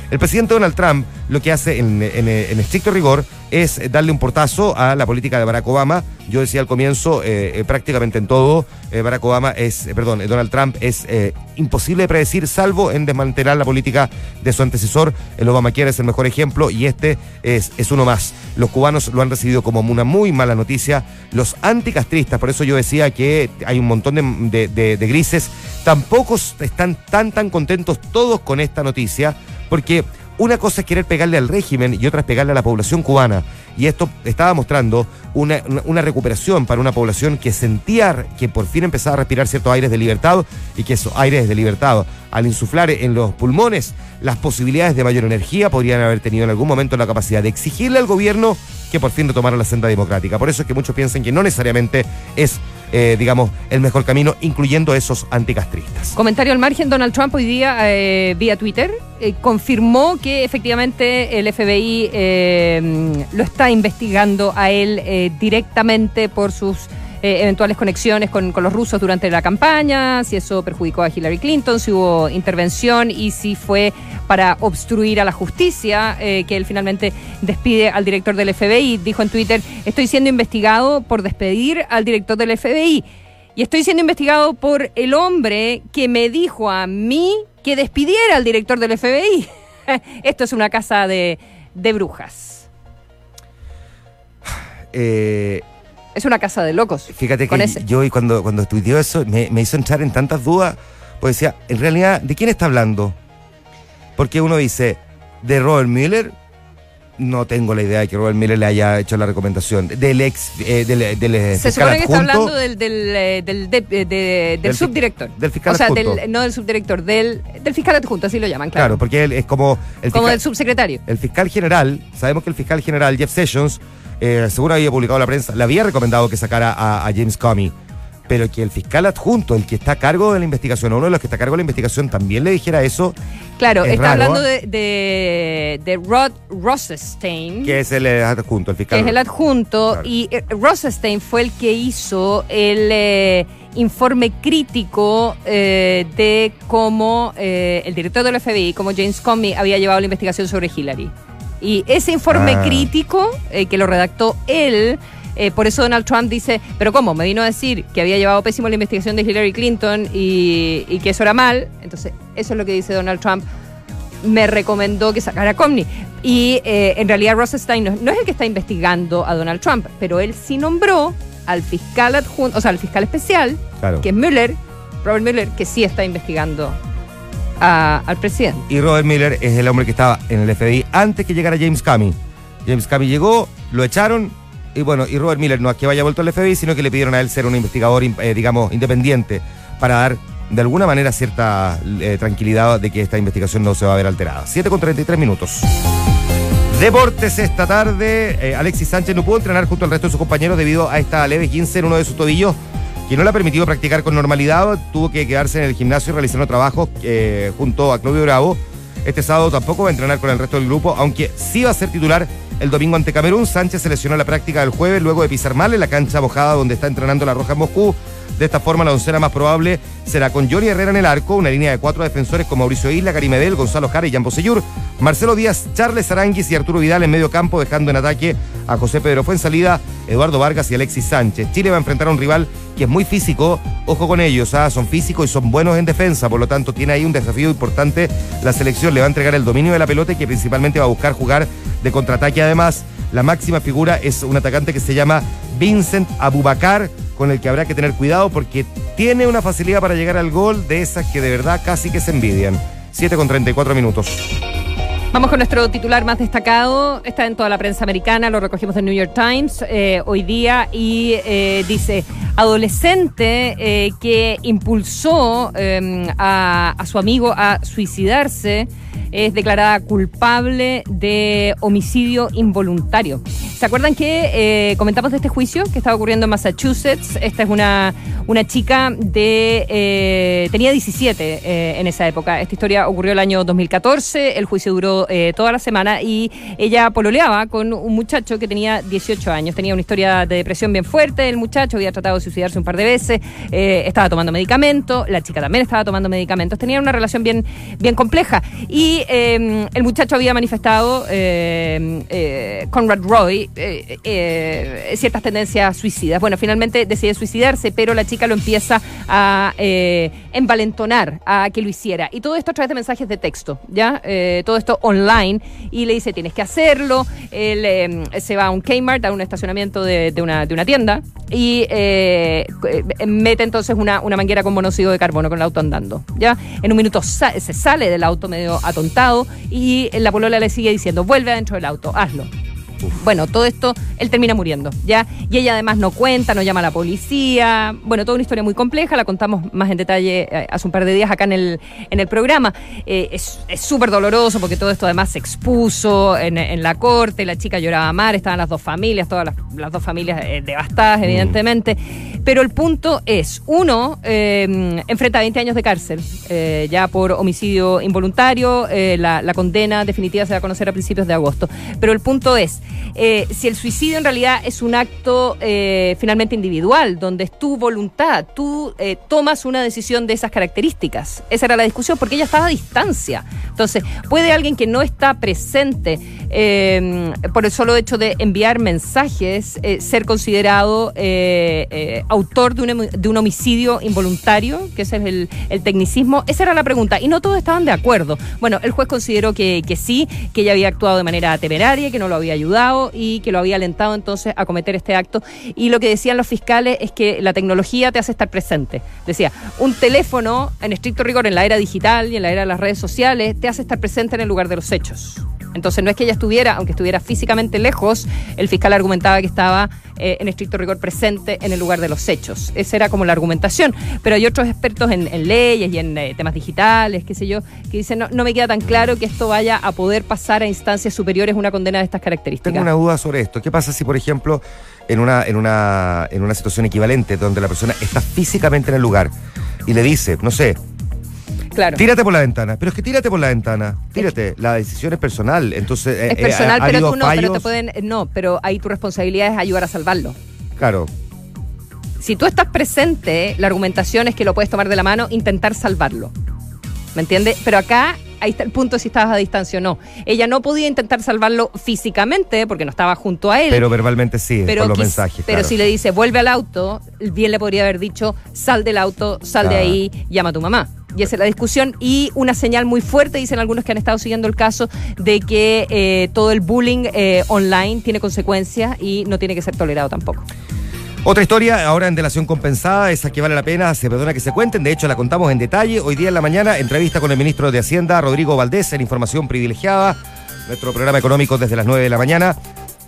El presidente Donald Trump lo que hace en estricto rigor es darle un portazo a la política de Barack Obama. Yo decía al comienzo, prácticamente en todo, Donald Trump es imposible de predecir, salvo en desmantelar la política de su antecesor. El Obamacare es el mejor ejemplo y este es uno más. Los cubanos lo han recibido como una muy mala noticia. Los anticastristas, por eso yo decía que hay un montón de grises, tampoco están tan contentos todos con esta noticia, porque una cosa es querer pegarle al régimen y otra es pegarle a la población cubana. Y esto estaba mostrando una recuperación para una población que sentía que por fin empezaba a respirar ciertos aires de libertad, y que esos aires de libertad, al insuflar en los pulmones las posibilidades de mayor energía, podrían haber tenido en algún momento la capacidad de exigirle al gobierno que por fin retomara la senda democrática. Por eso es que muchos piensan que no necesariamente es el mejor camino, incluyendo esos anticastristas. Comentario al margen, Donald Trump hoy día, vía Twitter, confirmó que efectivamente el FBI lo está investigando a él directamente por sus eventuales conexiones con los rusos durante la campaña, si eso perjudicó a Hillary Clinton, si hubo intervención y si fue para obstruir a la justicia, que él finalmente despide al director del FBI. Dijo en Twitter: estoy siendo investigado por despedir al director del FBI y estoy siendo investigado por el hombre que me dijo a mí que despidiera al director del FBI. Esto es una casa de brujas. Es una casa de locos. Fíjate que yo cuando estudió eso me hizo entrar en tantas dudas, pues decía, en realidad, ¿de quién está hablando? Porque uno dice, ¿de Robert Mueller? No tengo la idea de que Robert Mueller le haya hecho la recomendación. Del se supone que está hablando del subdirector. Del fiscal adjunto. No del subdirector, del fiscal adjunto, así lo llaman, claro. Claro, porque él es como del subsecretario. El fiscal general, sabemos que el fiscal general, Jeff Sessions, seguro había publicado la prensa, le había recomendado que sacara a James Comey, pero que el fiscal adjunto, el que está a cargo de la investigación, o uno de los que está a cargo de la investigación, también le dijera eso. Claro, está hablando de Rod Rosenstein, que es el adjunto, el fiscal. Que es el adjunto, claro. Y Rosenstein fue el que hizo el informe crítico de cómo el director del FBI, como James Comey, había llevado la investigación sobre Hillary. Y ese informe crítico, que lo redactó él, por eso Donald Trump dice, pero ¿cómo? Me vino a decir que había llevado pésimo la investigación de Hillary Clinton y que eso era mal. Entonces, eso es lo que dice Donald Trump. Me recomendó que sacara a Comey. Y en realidad Rosenstein no es el que está investigando a Donald Trump, pero él sí nombró al fiscal adjunto, o sea, al fiscal especial, claro, que es Robert Mueller, que sí está investigando al presidente. Y Robert Mueller es el hombre que estaba en el FBI antes que llegara James Comey. James Comey llegó, lo echaron, y Robert Mueller no es que vaya vuelto al FBI, sino que le pidieron a él ser un investigador, independiente, para dar de alguna manera cierta tranquilidad de que esta investigación no se va a ver alterada. 7:33. Deportes esta tarde. Alexis Sánchez no pudo entrenar junto al resto de sus compañeros debido a esta leve esguince en uno de sus tobillos, que no le ha permitido practicar con normalidad. Tuvo que quedarse en el gimnasio realizando trabajos junto a Claudio Bravo. Este sábado tampoco va a entrenar con el resto del grupo, aunque sí va a ser titular el domingo ante Camerún. Sánchez se lesionó en la práctica del jueves luego de pisar mal en la cancha mojada donde está entrenando la Roja en Moscú. De esta forma, la oncena más probable será con Johnny Herrera en el arco, una línea de 4 defensores con Mauricio Isla, Karim Edel, Gonzalo Jara y Jan Bosellur, Marcelo Díaz, Charles Aranguis y Arturo Vidal en medio campo, dejando en ataque a José Pedro Fuensalida, Eduardo Vargas y Alexis Sánchez. Chile va a enfrentar a un rival que es muy físico, ojo con ellos, son físicos y son buenos en defensa, por lo tanto tiene ahí un desafío importante. La selección le va a entregar el dominio de la pelota y que principalmente va a buscar jugar de contraataque. Además, la máxima figura es un atacante que se llama Vincent Abubakar, con el que habrá que tener cuidado porque tiene una facilidad para llegar al gol de esas que de verdad casi que se envidian. 7:34. Vamos con nuestro titular más destacado. Está en toda la prensa americana, lo recogimos del New York Times hoy día y dice: adolescente que impulsó a su amigo a suicidarse es declarada culpable de homicidio involuntario. ¿Se acuerdan que comentamos de este juicio que estaba ocurriendo en Massachusetts? Esta es una chica tenía 17 en esa época. Esta historia ocurrió el año 2014, el juicio duró toda la semana y ella pololeaba con un muchacho que tenía 18 años. Tenía una historia de depresión bien fuerte, el muchacho había tratado de suicidarse un par de veces, estaba tomando medicamentos, la chica también estaba tomando medicamentos, tenían una relación bien compleja. Y el muchacho había manifestado, Conrad Roy, ciertas tendencias suicidas. Bueno, finalmente decide suicidarse, pero la chica lo empieza a envalentonar a que lo hiciera. Y todo esto a través de mensajes de texto, ¿ya? Todo esto online, y le dice, tienes que hacerlo. Él se va a un Kmart, a un estacionamiento de una tienda, y mete entonces una manguera con monóxido de carbono con el auto andando, ¿ya? En un minuto se sale del auto medio atontado, y la polola le sigue diciendo, vuelve adentro del auto, hazlo. Bueno, todo esto, él termina muriendo, ¿ya? Y ella además no cuenta, no llama a la policía. Bueno, toda una historia muy compleja, la contamos más en detalle hace un par de días acá en el programa. Es súper doloroso porque todo esto además se expuso en la corte, la chica lloraba a mar, estaban las dos familias, todas las dos familias devastadas, evidentemente. Pero el punto es, uno, enfrenta 20 años de cárcel, ya por homicidio involuntario, la condena definitiva se va a conocer a principios de agosto. Pero el punto es, si el suicidio en realidad es un acto finalmente individual, donde es tu voluntad, tú tomas una decisión de esas características. Esa era la discusión, porque ella estaba a distancia. Entonces, ¿puede alguien que no está presente por el solo hecho de enviar mensajes ser considerado autor de un homicidio involuntario? Que ese es el tecnicismo. Esa era la pregunta, y no todos estaban de acuerdo. Bueno, el juez consideró que sí, que ella había actuado de manera temeraria, que no lo había ayudado y que lo había alentado entonces a cometer este acto. Y lo que decían los fiscales es que la tecnología te hace estar presente. Decía, un teléfono, en estricto rigor, en la era digital y en la era de las redes sociales, te hace estar presente en el lugar de los hechos. Entonces no es que ella estuviera, aunque estuviera físicamente lejos, el fiscal argumentaba que estaba en estricto rigor presente en el lugar de los hechos. Esa era como la argumentación. Pero hay otros expertos en leyes y en temas digitales, qué sé yo, que dicen, no me queda tan claro que esto vaya a poder pasar a instancias superiores una condena de estas características. Tengo una duda sobre esto. ¿Qué pasa si, por ejemplo, en una situación equivalente, donde la persona está físicamente en el lugar y le dice, no sé, claro, tírate por la ventana? Pero es que tírate por la ventana, tírate. La decisión es personal, entonces es personal, pero tú no, fallos. Pero te pueden, no, pero ahí tu responsabilidad es ayudar a salvarlo. Claro. Si tú estás presente, la argumentación es que lo puedes tomar de la mano, intentar salvarlo. ¿Me entiendes? Pero acá ahí está el punto, si estabas a distancia o no. Ella no podía intentar salvarlo físicamente porque no estaba junto a él. Pero verbalmente sí, por los mensajes. Pero claro, si le dice, vuelve al auto, bien le podría haber dicho, sal del auto, sal de ahí, llama a tu mamá. Y esa es la discusión, y una señal muy fuerte, dicen algunos que han estado siguiendo el caso, de que todo el bullying online tiene consecuencias y no tiene que ser tolerado tampoco. Otra historia, ahora en delación compensada, esa que vale la pena, se perdona que se cuenten, de hecho la contamos en detalle. Hoy día en la mañana, entrevista con el ministro de Hacienda, Rodrigo Valdés, en Información Privilegiada, nuestro programa económico desde las 9 de la mañana.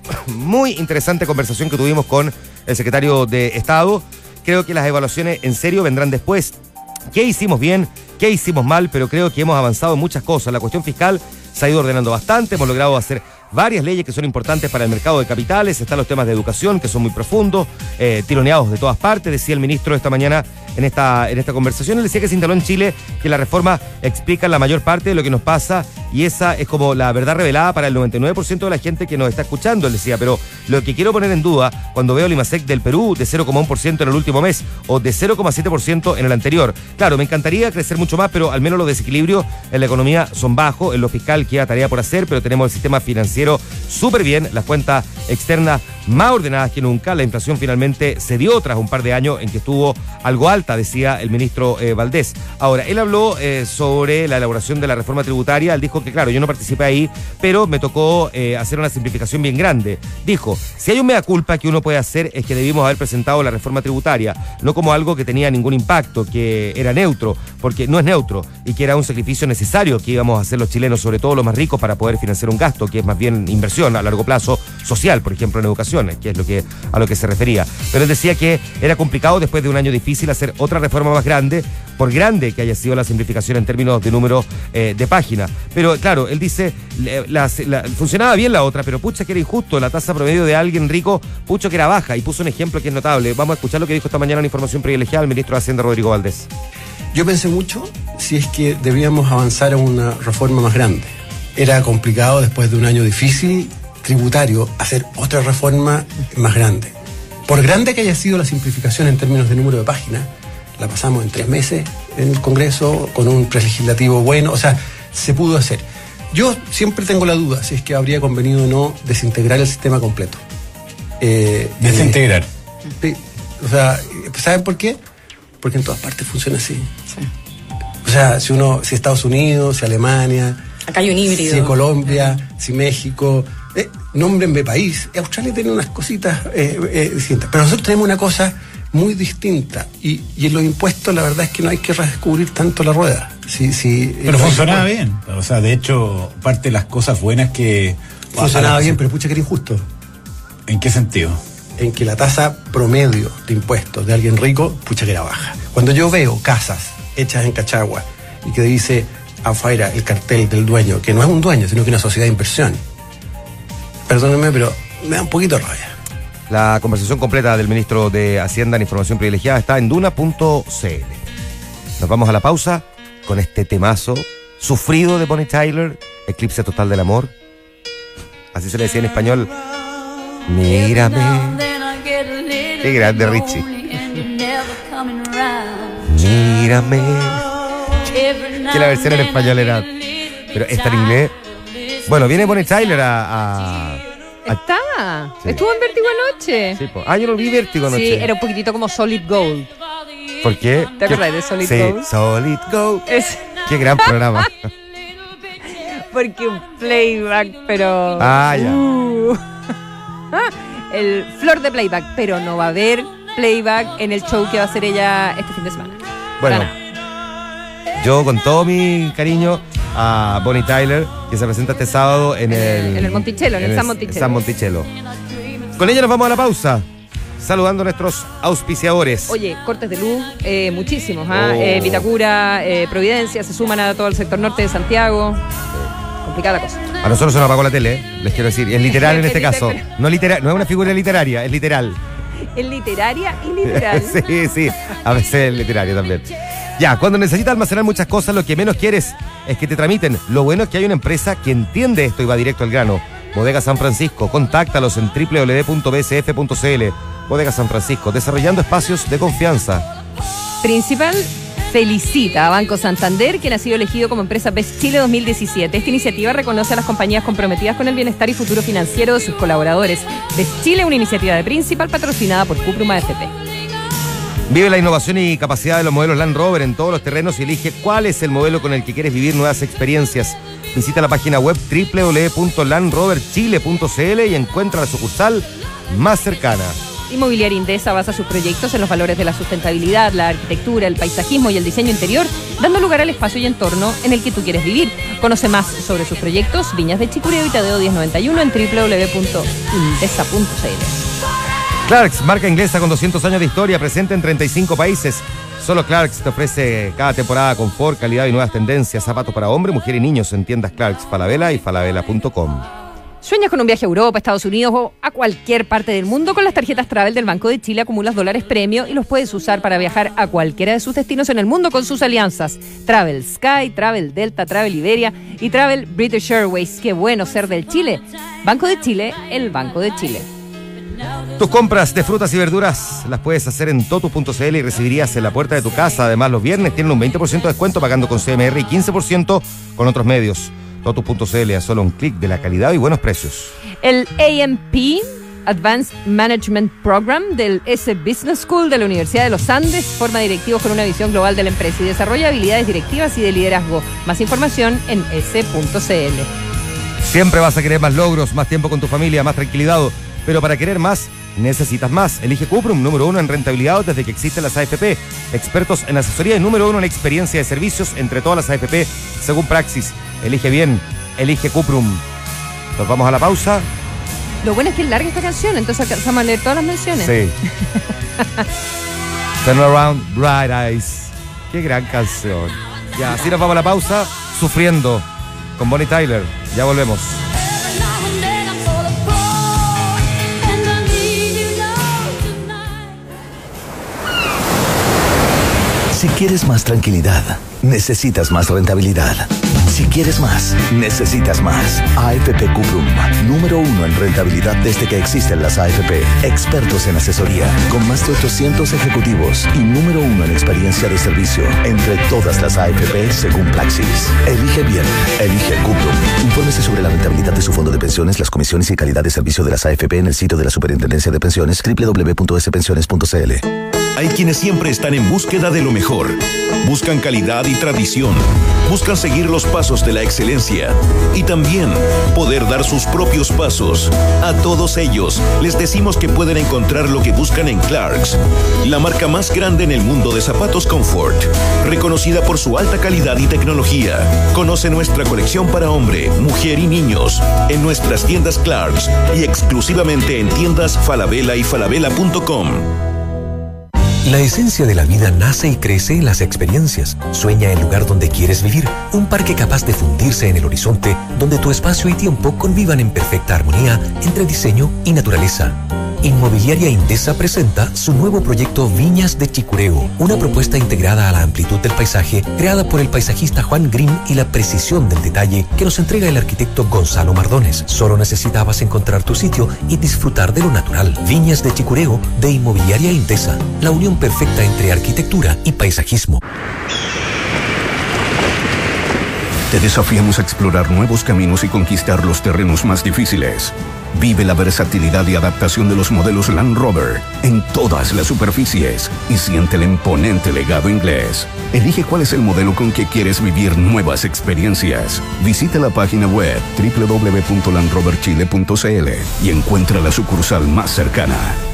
Muy interesante conversación que tuvimos con el secretario de Estado. Creo que las evaluaciones en serio vendrán después. ¿Qué hicimos bien? ¿Qué hicimos mal? Pero creo que hemos avanzado en muchas cosas. La cuestión fiscal se ha ido ordenando bastante, hemos logrado hacer varias leyes que son importantes para el mercado de capitales, están los temas de educación que son muy profundos, tironeados de todas partes, decía el ministro esta mañana en esta conversación. Él decía que se instaló en Chile, que la reforma explica la mayor parte de lo que nos pasa, y esa es como la verdad revelada para el 99% de la gente que nos está escuchando, él decía. Pero lo que quiero poner en duda, cuando veo el IMASEC del Perú de 0,1% en el último mes o de 0,7% en el anterior, claro, me encantaría crecer mucho más, pero al menos los desequilibrios en la economía son bajos, en lo fiscal queda tarea por hacer, pero tenemos el sistema financiero súper bien, las cuentas externas más ordenadas que nunca, la inflación finalmente se dio tras un par de años en que estuvo algo alta, decía el ministro Valdés. Ahora, él habló sobre la elaboración de la reforma tributaria. Él dijo que, claro, yo no participé ahí, pero me tocó hacer una simplificación bien grande. Dijo, si hay un mea culpa que uno puede hacer es que debimos haber presentado la reforma tributaria, no como algo que tenía ningún impacto, que era neutro, porque no es neutro, y que era un sacrificio necesario que íbamos a hacer los chilenos, sobre todo los más ricos, para poder financiar un gasto, que es más bien inversión a largo plazo social, por ejemplo, en educación, que es a lo que se refería. Pero él decía que era complicado después de un año difícil hacer otra reforma más grande, por grande que haya sido la simplificación en términos de número de páginas. Pero claro, él dice, funcionaba bien la otra, pero pucha que era injusto, la tasa promedio de alguien rico, pucho que era baja, y puso un ejemplo que es notable. Vamos a escuchar lo que dijo esta mañana en Información Privilegiada el ministro de Hacienda, Rodrigo Valdés. Yo pensé mucho si es que debíamos avanzar a una reforma más grande. Era complicado después de un año difícil tributario hacer otra reforma más grande. por grande que haya sido la simplificación en términos de número de páginas, la pasamos en 3 meses en el Congreso, con un prelegislativo bueno, o sea, se pudo hacer. Yo siempre tengo la duda si es que habría convenido o no desintegrar el sistema completo. Desintegrar. O sea, ¿saben por qué? Porque en todas partes funciona así. Sí. O sea, si Estados Unidos, si Alemania, acá hay un híbrido. Si Colombia, si México, nómbrenme país. Australia tiene unas cositas distintas. Pero nosotros tenemos una cosa muy distinta. Y en los impuestos la verdad es que no hay que redescubrir tanto la rueda. Pero funcionaba bien. O sea, de hecho, parte de las cosas buenas que... Funcionaba bien, pero pucha que era injusto. ¿En qué sentido? En que la tasa promedio de impuestos de alguien rico, pucha que era baja. Cuando yo veo casas hechas en Cachagua y que dice afuera el cartel del dueño, que no es un dueño, sino que una sociedad de inversión, perdónenme, pero me da un poquito de rabia. La conversación completa del ministro de Hacienda en Información Privilegiada está en duna.cl. Nos vamos a la pausa con este temazo sufrido de Bonnie Tyler, Eclipse Total del Amor. Así se le decía en español. Mírame. Qué grande Richie. Mírame. Que la versión en español era. Pero esta en inglés. Bueno, viene Bonnie Tyler Está. Sí. Estuvo en Vértigo anoche. Sí, yo lo vi Vértigo anoche. Sí, era un poquitito como Solid Gold. ¿Por qué? ¿Te acuerdas de Solid Gold? Sí, Solid Gold. Es... Qué gran programa. Porque un playback, pero... Ya. El flor de playback, pero no va a haber playback en el show que va a hacer ella este fin de semana. Bueno, yo con todo mi cariño a Bonnie Tyler, que se presenta este sábado en el Monticello, en el San Monticello. San Monticello. Con ella nos vamos a la pausa, saludando a nuestros auspiciadores. Oye, cortes de luz, muchísimos. Vitacura, Providencia, se suman a todo el sector norte de Santiago. Complicada la cosa. A nosotros se nos apagó la tele, les quiero decir. Es literal en este caso. No es una figura literaria, es literal. Es literaria y literal. Sí, a veces es literaria también. Ya, cuando necesitas almacenar muchas cosas, lo que menos quieres es que te tramiten. Lo bueno es que hay una empresa que entiende esto y va directo al grano. Bodega San Francisco, contáctalos en www.bsf.cl. Bodega San Francisco, desarrollando espacios de confianza. Principal felicita a Banco Santander, quien ha sido elegido como empresa Best Chile 2017. Esta iniciativa reconoce a las compañías comprometidas con el bienestar y futuro financiero de sus colaboradores. Best Chile, una iniciativa de Principal patrocinada por Cuprum AFP. Vive la innovación y capacidad de los modelos Land Rover en todos los terrenos y elige cuál es el modelo con el que quieres vivir nuevas experiencias. Visita la página web www.landroverchile.cl y encuentra la sucursal más cercana. Inmobiliaria Indesa basa sus proyectos en los valores de la sustentabilidad, la arquitectura, el paisajismo y el diseño interior, dando lugar al espacio y entorno en el que tú quieres vivir. Conoce más sobre sus proyectos, Viñas de Chicureo y Tadeo 1091 en www.indesa.cl. Clarks, marca inglesa con 200 años de historia, presente en 35 países. Solo Clarks te ofrece cada temporada confort, calidad y nuevas tendencias. Zapatos para hombre, mujer y niños en tiendas Clarks, Falabella y falabella.com. ¿Sueñas con un viaje a Europa, Estados Unidos o a cualquier parte del mundo? Con las tarjetas Travel del Banco de Chile acumulas dólares premio y los puedes usar para viajar a cualquiera de sus destinos en el mundo con sus alianzas. Travel Sky, Travel Delta, Travel Iberia y Travel British Airways. ¡Qué bueno ser del Chile! Banco de Chile, el Banco de Chile. Tus compras de frutas y verduras las puedes hacer en totus.cl y recibirías en la puerta de tu casa. Además, los viernes tienen un 20% de descuento pagando con CMR y 15% con otros medios. Totus.cl, a solo un clic de la calidad y buenos precios. El AMP, Advanced Management Program del S Business School de la Universidad de los Andes, forma directivos con una visión global de la empresa y desarrolla habilidades directivas y de liderazgo. Más información en s.cl. Siempre vas a querer más logros, más tiempo con tu familia, más tranquilidad. Pero para querer más, necesitas más. Elige Cuprum, número 1 en rentabilidad desde que existen las AFP. Expertos en asesoría y número 1 en experiencia de servicios entre todas las AFP, según Praxis. Elige bien, elige Cuprum. Nos vamos a la pausa. Lo bueno es que es larga esta canción, entonces alcanzamos a leer todas las menciones. Sí. Turn Around, Bright Eyes. Qué gran canción. Ya, así nos vamos a la pausa, Sufriendo, con Bonnie Tyler. Ya volvemos. Si quieres más tranquilidad, necesitas más rentabilidad. Si quieres más, necesitas más. AFP Cuprum, número 1 en rentabilidad desde que existen las AFP. Expertos en asesoría, con más de 800 ejecutivos y número 1 en experiencia de servicio entre todas las AFP según Praxis. Elige bien, elige Cuprum. Infórmese sobre la rentabilidad de su fondo de pensiones, las comisiones y calidad de servicio de las AFP en el sitio de la Superintendencia de Pensiones, www.spensiones.cl. Hay quienes siempre están en búsqueda de lo mejor. Buscan calidad y tradición. Buscan seguir los pasos de la excelencia. Y también poder dar sus propios pasos. A todos ellos les decimos que pueden encontrar lo que buscan en Clarks, la marca más grande en el mundo de zapatos confort, reconocida por su alta calidad y tecnología. Conoce nuestra colección para hombre, mujer y niños en nuestras tiendas Clarks y exclusivamente en tiendas Falabella y falabella.com. La esencia de la vida nace y crece en las experiencias. Sueña el lugar donde quieres vivir. Un parque capaz de fundirse en el horizonte, donde tu espacio y tiempo convivan en perfecta armonía entre diseño y naturaleza. Inmobiliaria Indesa presenta su nuevo proyecto Viñas de Chicureo, una propuesta integrada a la amplitud del paisaje, creada por el paisajista Juan Grimm y la precisión del detalle que nos entrega el arquitecto Gonzalo Mardones. Solo necesitabas encontrar tu sitio y disfrutar de lo natural. Viñas de Chicureo de Inmobiliaria Indesa, la unión perfecta entre arquitectura y paisajismo. Te desafiamos a explorar nuevos caminos y conquistar los terrenos más difíciles. Vive la versatilidad y adaptación de los modelos Land Rover en todas las superficies y siente el imponente legado inglés. Elige cuál es el modelo con que quieres vivir nuevas experiencias. Visita la página web www.landroverchile.cl y encuentra la sucursal más cercana.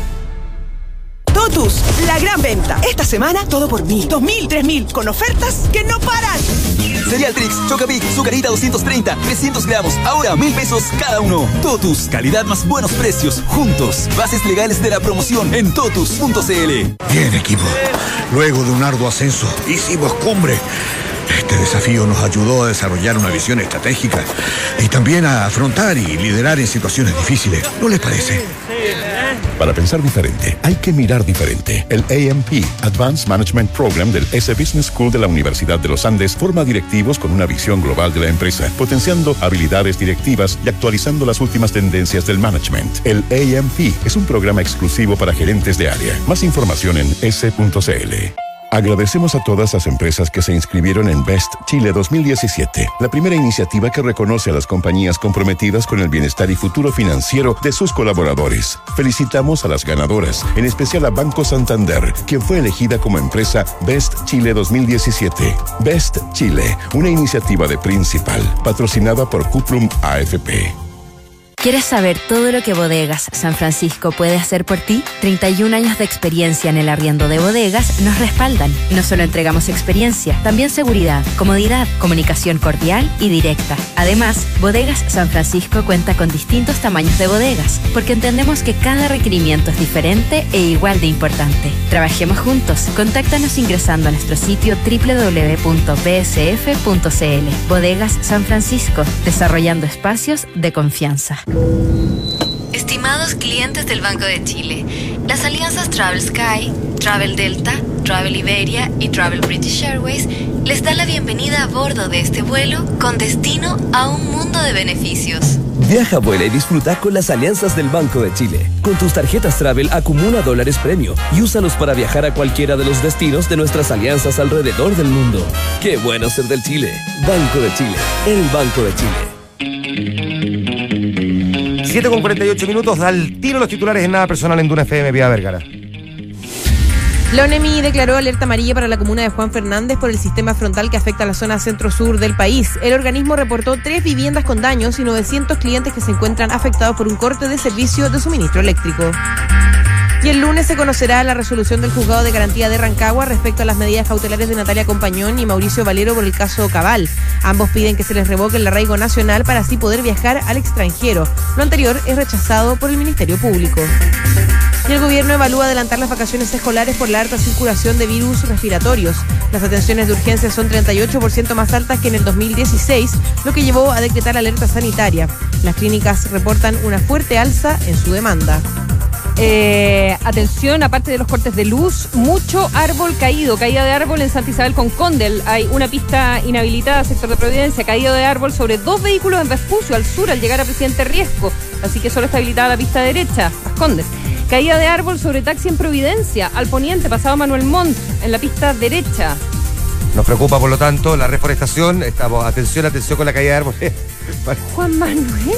Totus, la gran venta. Esta semana, todo por 1.000, 2.000, 3.000, con ofertas que no paran. Cereal Trix, Chocapic, Zucarita 230, 300 gramos, ahora 1.000 pesos cada uno. Totus, calidad más buenos precios, juntos. Bases legales de la promoción en totus.cl. Bien, equipo. Luego de un arduo ascenso, hicimos cumbre. Este desafío nos ayudó a desarrollar una visión estratégica y también a afrontar y liderar en situaciones difíciles. ¿No les parece? Para pensar diferente, hay que mirar diferente. El AMP, Advanced Management Program del S Business School de la Universidad de los Andes, forma directivos con una visión global de la empresa, potenciando habilidades directivas y actualizando las últimas tendencias del management. El AMP es un programa exclusivo para gerentes de área. Más información en s.cl. Agradecemos a todas las empresas que se inscribieron en Best Chile 2017, la primera iniciativa que reconoce a las compañías comprometidas con el bienestar y futuro financiero de sus colaboradores. Felicitamos a las ganadoras, en especial a Banco Santander, quien fue elegida como empresa Best Chile 2017. Best Chile, una iniciativa de Principal, patrocinada por Cuprum AFP. ¿Quieres saber todo lo que Bodegas San Francisco puede hacer por ti? 31 años de experiencia en el arriendo de bodegas nos respaldan. No solo entregamos experiencia, también seguridad, comodidad, comunicación cordial y directa. Además, Bodegas San Francisco cuenta con distintos tamaños de bodegas, porque entendemos que cada requerimiento es diferente e igual de importante. Trabajemos juntos. Contáctanos ingresando a nuestro sitio www.bsf.cl. Bodegas San Francisco, desarrollando espacios de confianza. Estimados clientes del Banco de Chile, las alianzas Travel Sky, Travel Delta, Travel Iberia y Travel British Airways les dan la bienvenida a bordo de este vuelo con destino a un mundo de beneficios. Viaja, vuela y disfruta con las alianzas del Banco de Chile. Con tus tarjetas Travel acumula dólares premio y úsalos para viajar a cualquiera de los destinos de nuestras alianzas alrededor del mundo. ¡Qué bueno ser del Chile! Banco de Chile, el Banco de Chile. 7:48 da el tiro los titulares en Nada Personal en Duna FM, Vía Vergara. La ONEMI declaró alerta amarilla para la comuna de Juan Fernández por el sistema frontal que afecta a la zona centro-sur del país. El organismo reportó 3 viviendas con daños y 900 clientes que se encuentran afectados por un corte de servicio de suministro eléctrico. Y el lunes se conocerá la resolución del Juzgado de Garantía de Rancagua respecto a las medidas cautelares de Natalia Compañón y Mauricio Valero por el caso Cabal. Ambos piden que se les revoque el arraigo nacional para así poder viajar al extranjero. Lo anterior es rechazado por el Ministerio Público. Y el gobierno evalúa adelantar las vacaciones escolares por la alta circulación de virus respiratorios. Las atenciones de urgencia son 38% más altas que en el 2016, lo que llevó a decretar alerta sanitaria. Las clínicas reportan una fuerte alza en su demanda. Atención, aparte de los cortes de luz, mucho árbol caído, caída de árbol en Santa Isabel con Condel. Hay una pista inhabilitada, sector de Providencia, caída de árbol sobre 2 vehículos en Vespucio, al sur, al llegar a Presidente Riesco. Así que solo está habilitada la pista derecha, Las Condes. Caída de árbol sobre taxi en Providencia, al poniente, pasado Manuel Montt, en la pista derecha. Nos preocupa, por lo tanto, la reforestación. Estamos, atención con la caída de árboles. Juan Manuel.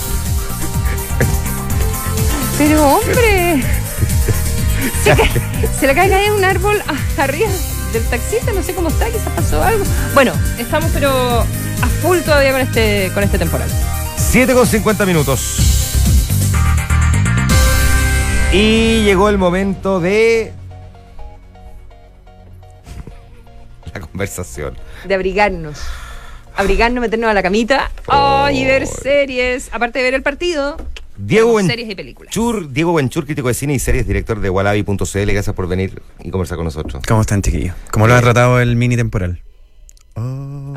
Pero, hombre, se le acaba de caer un árbol arriba del taxista, no sé cómo está, quizás pasó algo. Bueno, estamos pero a full todavía con este temporal. 7:50 minutos. Y llegó el momento de la conversación. De abrigarnos, meternos a la camita y ver series, aparte de ver el partido. Series y películas. Diego Buenchur, crítico de cine y series, director de Wallaby.cl. Gracias por venir y conversar con nosotros. ¿Cómo están, chiquillos? ¿Cómo lo ha tratado el mini temporal? No.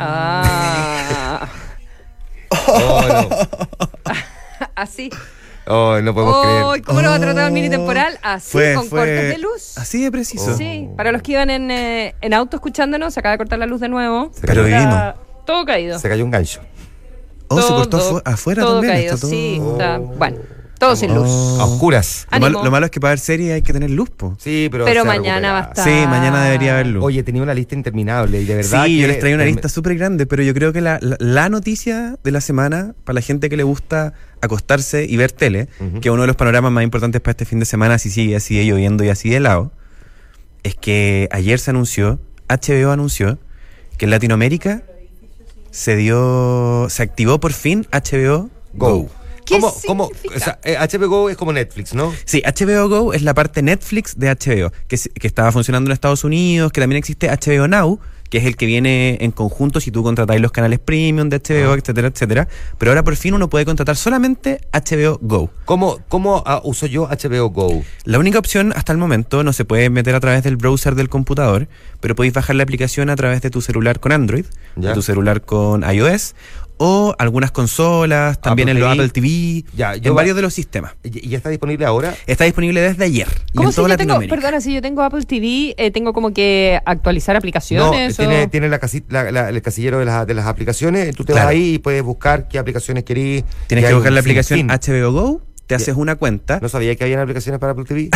Así. No podemos creer. ¿Cómo lo ha tratado el mini temporal? Así, con cortes de luz. Así de preciso. Sí, para los que iban en auto escuchándonos, se acaba de cortar la luz de nuevo. Pero vivimos. Todo caído. Se cayó un gancho. Se cortó afuera todo también. Caído, todo... sí, está, bueno, todo sin luz. A oscuras. Lo malo es que para ver series hay que tener luz, po. Sí, pero mañana va a estar. Sí, mañana debería haber luz. Oye, tenía una lista interminable y de verdad. Sí, yo les traía una lista súper grande, pero yo creo que la noticia de la semana, para la gente que le gusta acostarse y ver tele, que es uno de los panoramas más importantes para este fin de semana, si sigue así de lloviendo y así de helado, es que ayer HBO anunció que en Latinoamérica se activó por fin HBO Go. ¿Cómo? O sea, HBO Go es como Netflix, ¿no? Sí, HBO Go es la parte Netflix de HBO, que estaba funcionando en Estados Unidos, que también existe HBO Now, que es el que viene en conjunto si tú contratáis los canales premium de HBO, etcétera, etcétera. Pero ahora por fin uno puede contratar solamente HBO Go. ¿Cómo uso yo HBO Go? La única opción hasta el momento, no se puede meter a través del browser del computador, pero podéis bajar la aplicación a través de tu celular con Android, de tu celular con iOS, o algunas consolas, también en los Apple TV, en varios de los sistemas. ¿Y ya está disponible ahora? Está disponible desde ayer. ¿Cómo en toda Latinoamérica. Perdona, si yo tengo Apple TV, tengo como que actualizar aplicaciones. Tiene el casillero de las aplicaciones. Tú te vas ahí y puedes buscar qué aplicaciones querís. Tienes que buscar la aplicación HBO Go, te haces una cuenta. ¿No sabía que había aplicaciones para Apple TV?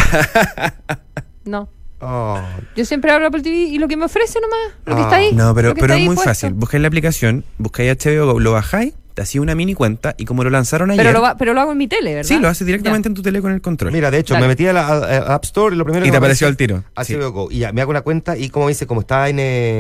No. Yo siempre abro Apple TV y lo que me ofrece nomás, lo que está ahí. No, pero es muy fácil. Buscáis la aplicación, buscáis HBO Go, lo bajáis, te hacéis una mini cuenta y como lo lanzaron ayer. Pero lo hago en mi tele, ¿verdad? Sí, lo haces directamente en tu tele con el control. Mira, de hecho, me metí a la App Store y lo primero y te apareció al tiro. HBO Go. Y ya me hago una cuenta y como dice, como está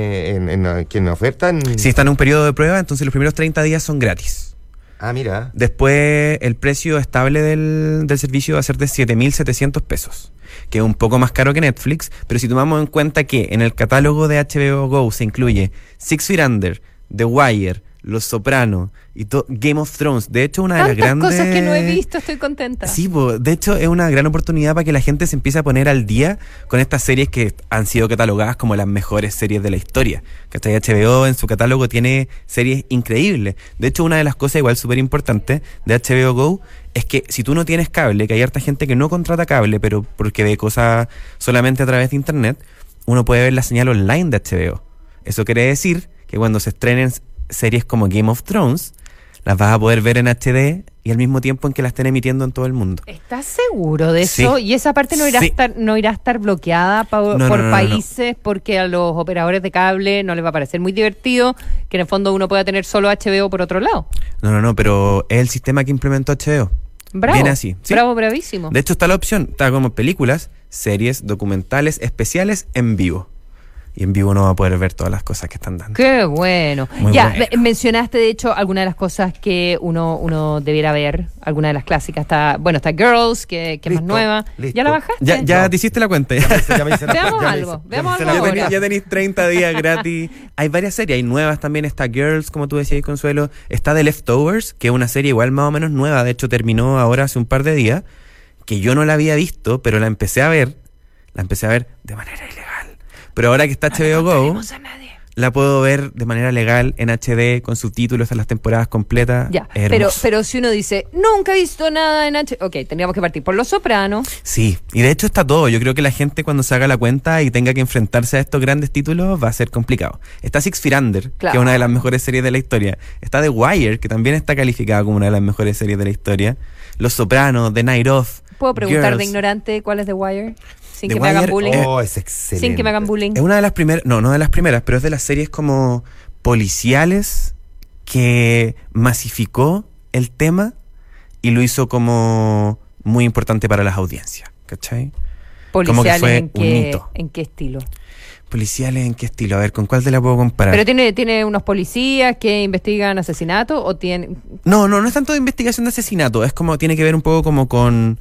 en oferta. Sí, está en un periodo de prueba, entonces los primeros 30 días son gratis. Mira. Después el precio estable del servicio va a ser de 7.700 pesos, que es un poco más caro que Netflix, pero si tomamos en cuenta que en el catálogo de HBO Go se incluye Six Feet Under, The Wire, Los Sopranos y Game of Thrones. De hecho, una de las grandes cosas que no he visto, estoy contenta. Sí, de hecho es una gran oportunidad para que la gente se empiece a poner al día con estas series que han sido catalogadas como las mejores series de la historia. ¿Cachai? HBO en su catálogo tiene series increíbles. De hecho, una de las cosas igual súper importantes de HBO Go es que si tú no tienes cable, que hay harta gente que no contrata cable, pero porque ve cosas solamente a través de internet, uno puede ver la señal online de HBO. Eso quiere decir que cuando se estrenen series como Game of Thrones, las vas a poder ver en HD y al mismo tiempo en que la estén emitiendo en todo el mundo. ¿Estás seguro de eso? Sí. Y esa parte no irá a estar bloqueada por países, porque a los operadores de cable no les va a parecer muy divertido que en el fondo uno pueda tener solo HBO por otro lado. No, pero es el sistema que implementó HBO. Bravo. Viene así. ¿Sí? Bravísimo. De hecho está la opción, está como películas, series, documentales, especiales en vivo. Y en vivo uno va a poder ver todas las cosas que están dando. ¡Qué bueno! Muy ya, bueno. Mencionaste de hecho algunas de las cosas que uno debiera ver, alguna de las clásicas. Está Girls, que es más nueva. Listo. ¿Ya la bajaste? Ya te hiciste la cuenta. Veamos algo ahora. Ya tenéis 30 días gratis. Hay varias series, hay nuevas también. Está Girls, como tú decías, Consuelo. Está The Leftovers, que es una serie igual más o menos nueva. De hecho terminó ahora hace un par de días, que yo no la había visto, pero la empecé a ver de manera ilegal. Pero ahora que está HBO Go, la puedo ver de manera legal en HD con subtítulos en las temporadas completas. Ya, pero si uno dice, nunca he visto nada en HD, ok, tendríamos que partir por Los Sopranos. Sí, y de hecho está todo. Yo creo que la gente cuando se haga la cuenta y tenga que enfrentarse a estos grandes títulos va a ser complicado. Está Six Feet Under, que es una de las mejores series de la historia. Está The Wire, que también está calificada como una de las mejores series de la historia. Los Sopranos, The Night Of. ¿Puedo preguntar Girls. de ignorante cuál es The Wire? Sin The que me hagan Wire, bullying. Es excelente. Sin que me hagan bullying. Es una de las primeras, no de las primeras, pero es de las series como policiales que masificó el tema y lo hizo como muy importante para las audiencias, ¿cachai? Como que fue un hito. ¿En qué estilo? ¿Policiales en qué estilo? A ver, ¿con cuál te la puedo comparar? ¿Pero tiene unos policías que investigan asesinatos o tiene...? No es tanto de investigación de asesinato, es como, tiene que ver un poco como con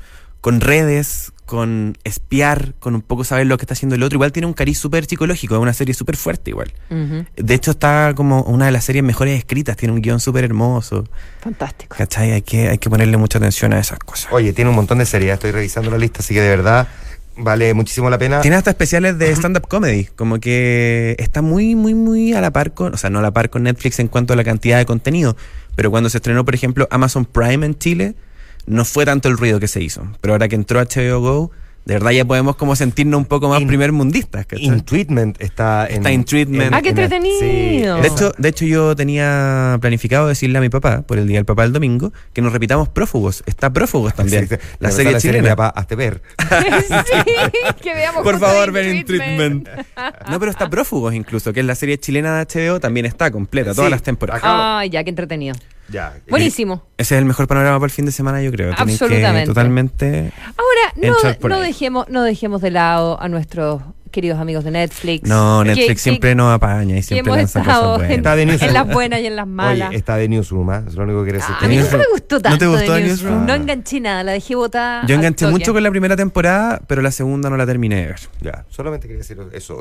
redes, con espiar, con un poco saber lo que está haciendo el otro. Igual tiene un cariz súper psicológico, es una serie súper fuerte igual. Uh-huh. De hecho está como una de las series mejores escritas, tiene un guión súper hermoso. Fantástico. ¿Cachai? Hay que ponerle mucha atención a esas cosas. Oye, tiene un montón de series, estoy revisando la lista, así que de verdad vale muchísimo la pena. Tiene hasta especiales de stand-up comedy, como que está muy, muy, muy a la par con, o sea, no a la par con Netflix en cuanto a la cantidad de contenido, pero cuando se estrenó, por ejemplo, Amazon Prime en Chile, no fue tanto el ruido que se hizo. Pero ahora que entró HBO Go, de verdad ya podemos como sentirnos un poco más primermundistas. In Treatment está In Treatment. ¡Ah, qué entretenido! Sí, de hecho, yo tenía planificado decirle a mi papá, por el Día del Papá el domingo, que nos repitamos Prófugos. Está Prófugos también. Sí, la serie chilena. Mi papá, hazte ver. Sí, que veamos. Por favor, ven In Treatment. No, pero está Prófugos incluso, que es la serie chilena de HBO, también está completa, todas las temporadas. Ah, ya, qué entretenido. Ya. Buenísimo. Ese es el mejor panorama para el fin de semana, yo creo. Absolutamente. Que totalmente. Ahora, no dejemos de lado a nuestros queridos amigos de Netflix. No, Netflix siempre nos apaña y siempre lanza cosas buenas. En las buenas y en las malas. Oye, está de Newsroom, es lo único que quería decir. A mí no me gustó tanto. ¿No te gustó de Newsroom? No enganché nada, la dejé botada. Yo enganché mucho con la primera temporada, pero la segunda no la terminé de ver. Ya, solamente quería decir eso.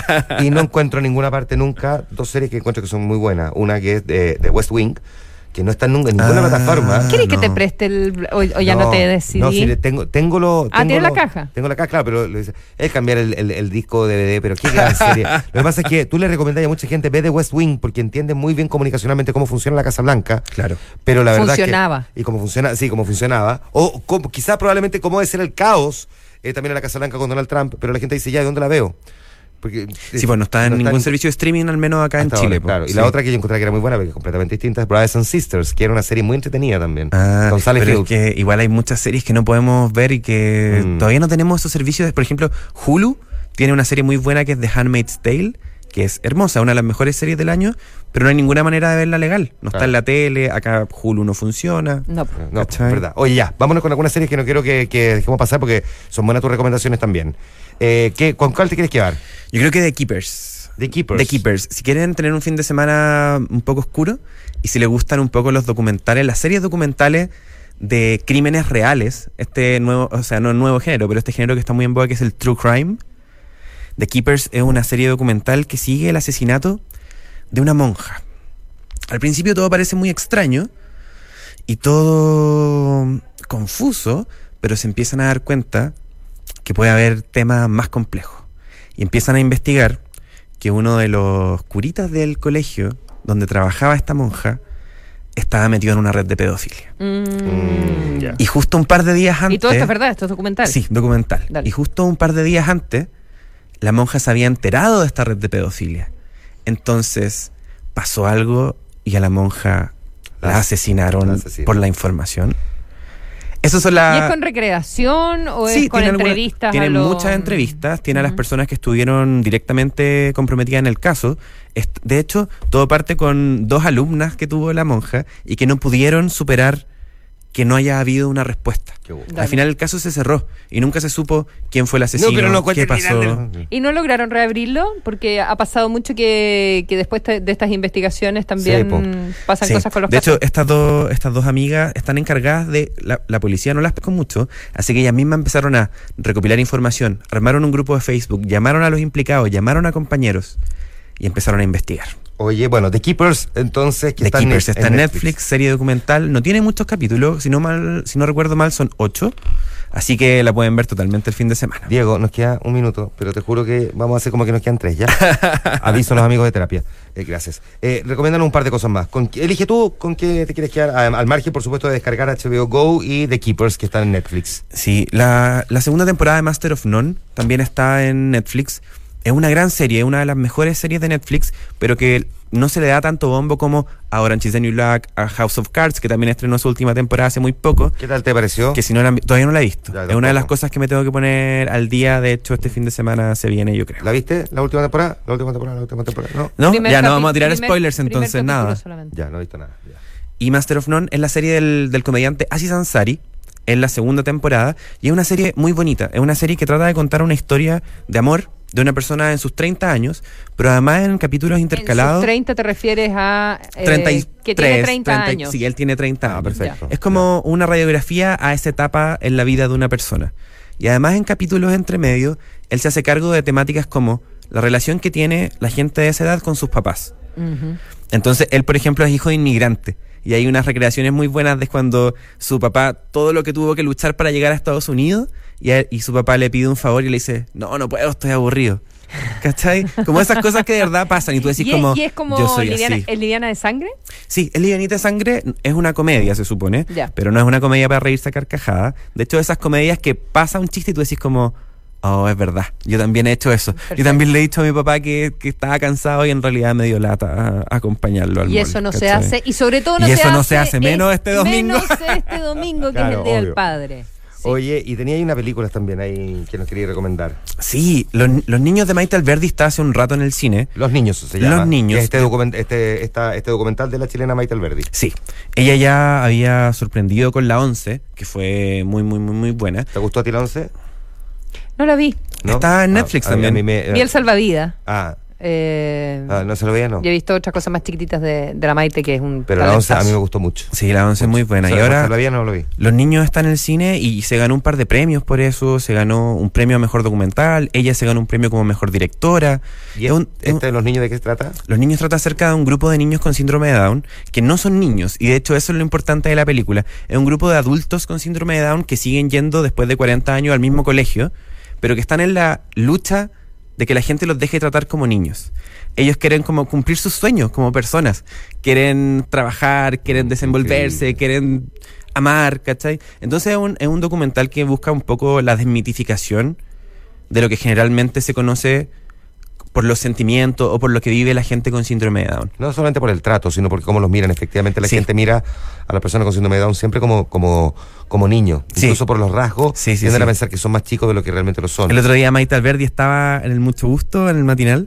Y no encuentro en ninguna parte nunca dos series que encuentro que son muy buenas. Una que es de West Wing, que no está nunca en ninguna plataforma. ¿Quieres que te preste o ya no te decidí? No, sí, tengo ¿tienes la caja? Tengo la caja, claro, pero es cambiar el disco DVD, pero qué gran serie. Lo que pasa es que tú le recomendás a mucha gente ve de West Wing porque entiende muy bien comunicacionalmente cómo funciona la Casa Blanca. Claro. Pero la verdad funcionaba. Es que, y cómo funciona, sí, cómo funcionaba. O quizá probablemente cómo debe ser el caos también en la Casa Blanca con Donald Trump, pero la gente dice, ya, ¿de dónde la veo? Porque, sí, pues no está en ningún servicio de streaming, al menos acá en Chile. Ahora, claro. Sí. Y la otra que yo encontré que era muy buena, porque es completamente distinta, es Brothers and Sisters, que era una serie muy entretenida también. Con Sally Field. Es que igual hay muchas series que no podemos ver y que todavía no tenemos esos servicios. Por ejemplo, Hulu tiene una serie muy buena que es The Handmaid's Tale, que es hermosa, una de las mejores series del año, pero no hay ninguna manera de verla legal. No está en la tele, acá Hulu no funciona. No, es verdad. Oye, ya, vámonos con algunas series que no quiero que dejemos pasar porque son buenas tus recomendaciones también. ¿Con cuál te quieres quedar? Yo creo que The Keepers. The Keepers. Si quieren tener un fin de semana un poco oscuro y si les gustan un poco los documentales, las series documentales de crímenes reales, este nuevo, o sea, no el nuevo género, pero este género que está muy en boga, que es el True Crime. The Keepers es una serie documental que sigue el asesinato de una monja. Al principio todo parece muy extraño y todo confuso, pero se empiezan a dar cuenta que puede haber temas más complejos. Y empiezan a investigar que uno de los curitas del colegio donde trabajaba esta monja estaba metido en una red de pedofilia. Yeah. Y justo un par de días antes... ¿Y todo esto es verdad? ¿Esto es documental? Sí, documental. Dale. Y justo un par de días antes, la monja se había enterado de esta red de pedofilia. Entonces, pasó algo y a la monja la asesinaron por la información. Eso son ¿Y es con recreación o es con entrevistas? Tiene muchas entrevistas, tiene a las personas que estuvieron directamente comprometidas en el caso. De hecho, todo parte con 2 alumnas que tuvo la monja y que no pudieron superar que no haya habido una respuesta. Al final el caso se cerró y nunca se supo quién fue el asesino, qué pasó. ¿Y no lograron reabrirlo? Porque ha pasado mucho que después de estas investigaciones también pasan cosas con los casos. De hecho, estas dos amigas están encargadas de... La policía no las pescó mucho, así que ellas mismas empezaron a recopilar información, armaron un grupo de Facebook, llamaron a los implicados, llamaron a compañeros y empezaron a investigar. Oye, bueno, The Keepers, entonces, que The Keepers está en Netflix, serie documental. No tiene muchos capítulos, si no recuerdo mal, son 8. Así que la pueden ver totalmente el fin de semana. Diego, nos queda un minuto, pero te juro que vamos a hacer como que nos quedan 3, ¿ya? Aviso a los amigos de terapia. Gracias. Recomiéndanos un par de cosas más. Elige tú con qué te quieres quedar, al margen, por supuesto, de descargar HBO Go y The Keepers, que están en Netflix. Sí, la segunda temporada de Master of None también está en Netflix. Es una gran serie, una de las mejores series de Netflix, pero que no se le da tanto bombo como a Orange is the New Black, a House of Cards, que también estrenó su última temporada hace muy poco. ¿Qué tal te pareció? Que si no todavía no la he visto. Es una de las cosas que me tengo que poner al día. De hecho, este fin de semana se viene, yo creo. ¿La viste? ¿La última temporada? ¿La última temporada? ¿No? Ya no vamos a tirar spoilers entonces, nada. Ya, no he visto nada. Ya. Y Master of None es la serie del comediante Aziz Ansari. Es la segunda temporada y es una serie muy bonita. Es una serie que trata de contar una historia de amor de una persona en sus 30 años, pero además en capítulos intercalados. ¿En sus 30 te refieres a 33, que tiene 30 años? Sí, él tiene 30 años. Perfecto. Es como una radiografía a esa etapa en la vida de una persona. Y además en capítulos entre medio, él se hace cargo de temáticas como la relación que tiene la gente de esa edad con sus papás. Uh-huh. Entonces, él, por ejemplo, es hijo de inmigrante. Y hay unas recreaciones muy buenas de cuando su papá, todo lo que tuvo que luchar para llegar a Estados Unidos, y su papá le pide un favor y le dice, no puedo, estoy aburrido. ¿Cachai? Como esas cosas que de verdad pasan y tú decís ¿Y es como yo soy Liviana, así. ¿Es Liviana de Sangre? Sí, es Livianita de Sangre, es una comedia, se supone, pero no es una comedia para reírse a carcajada. De hecho, esas comedias que pasa un chiste y tú decís como, oh, es verdad, yo también he hecho eso. Perfecto. Yo también le he dicho a mi papá que estaba cansado y en realidad me dio lata a acompañarlo al Y mall, eso no ¿cachai? se hace, y sobre todo no se hace, menos este domingo. Menos este domingo, que claro, es el Día obvio. del Padre. Sí. Oye, y tenía ahí unas películas también ahí que nos quería recomendar. Sí, los niños de Maite Alberdi está hace un rato en el cine. Los niños se llama. Los niños. Este documental de la chilena Maite Alberdi. Sí, ella ya había sorprendido con La 11, que fue muy, muy, muy, muy buena. ¿Te gustó a ti La 11? No la vi. ¿No? Está en Netflix también. Vi El Salvavidas. No se lo veía, no. Yo he visto otras cosas más chiquititas de la Maite, que es un Pero La 11 a mí me gustó mucho. Sí, La 11 es muy buena. Y ahora no lo vi. Los niños están en el cine y se ganó un par de premios por eso. Se ganó un premio a Mejor Documental. Ella se ganó un premio como Mejor Directora. ¿Y de los niños de qué se trata? Los niños trata acerca de un grupo de niños con síndrome de Down, que no son niños. Y de hecho eso es lo importante de la película. Es un grupo de adultos con síndrome de Down que siguen yendo después de 40 años al mismo colegio, pero que están en la lucha de que la gente los deje tratar como niños. Ellos quieren como cumplir sus sueños como personas. Quieren trabajar, quieren desenvolverse, quieren amar, ¿cachai? Entonces es un documental que busca un poco la desmitificación de lo que generalmente se conoce por los sentimientos o por lo que vive la gente con síndrome de Down. No solamente por el trato, sino por cómo los miran. Efectivamente, la gente mira a la persona con síndrome de Down siempre como niño. Incluso por los rasgos, tienden a pensar que son más chicos de lo que realmente lo son. El otro día Maite Alberdi estaba en el Mucho Gusto, en el matinal,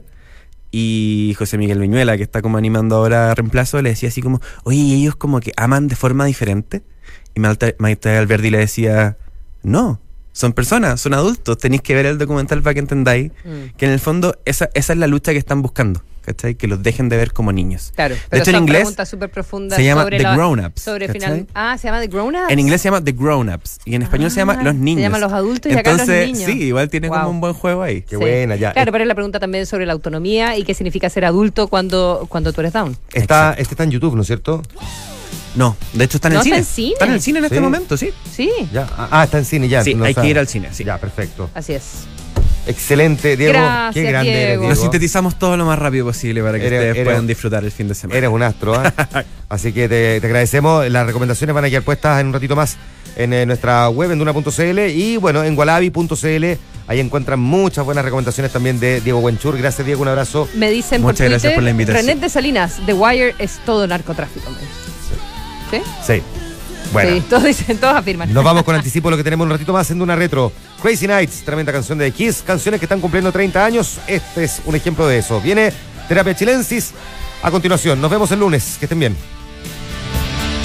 y José Miguel Viñuela, que está como animando ahora reemplazo, le decía así como, oye, ¿y ellos como que aman de forma diferente? Y Maite Alberdi le decía, no, son personas, son adultos, tenéis que ver el documental para que entendáis que en el fondo esa es la lucha que están buscando, ¿cachai? Que los dejen de ver como niños. Claro, de pero hecho, en inglés profunda se llama sobre The Grown-Ups. Sobre final. ¿Se llama The Grown-Ups? En inglés se llama The Grown-Ups y en español se llama Los Niños. Se llama Los Adultos y acá Los Niños. Sí, igual tiene como un buen juego ahí. Qué buena, ya. Claro, pero es la pregunta también sobre la autonomía y qué significa ser adulto cuando tú eres Down. Está en YouTube, ¿no es cierto? No, de hecho está en el cine. Está en el cine en este momento, sí. Sí. Ya. Está en cine ya. Sí, hay que ir al cine, sí. Ya, perfecto. Así es. Excelente, Diego. Gracias, qué grande Diego. eres, Diego. Lo sintetizamos todo lo más rápido posible para que ustedes puedan disfrutar el fin de semana. Eres un astro, ¿eh? Así que te agradecemos. Las recomendaciones van a quedar puestas en un ratito más en nuestra web, en duna.cl, y bueno, en gualabi.cl. Ahí encuentran muchas buenas recomendaciones también de Diego Buenchur. Gracias, Diego, un abrazo. Me dicen muchas por gracias Twitter, por la invitación. René de Salinas, The Wire es todo narcotráfico. ¿Sí? Sí. Bueno. Sí, todos afirman. Nos vamos con anticipo lo que tenemos un ratito más en Duna Retro. Crazy Nights, tremenda canción de Kiss, canciones que están cumpliendo 30 años. Este es un ejemplo de eso. Viene Terapia Chilensis a continuación. Nos vemos el lunes. Que estén bien.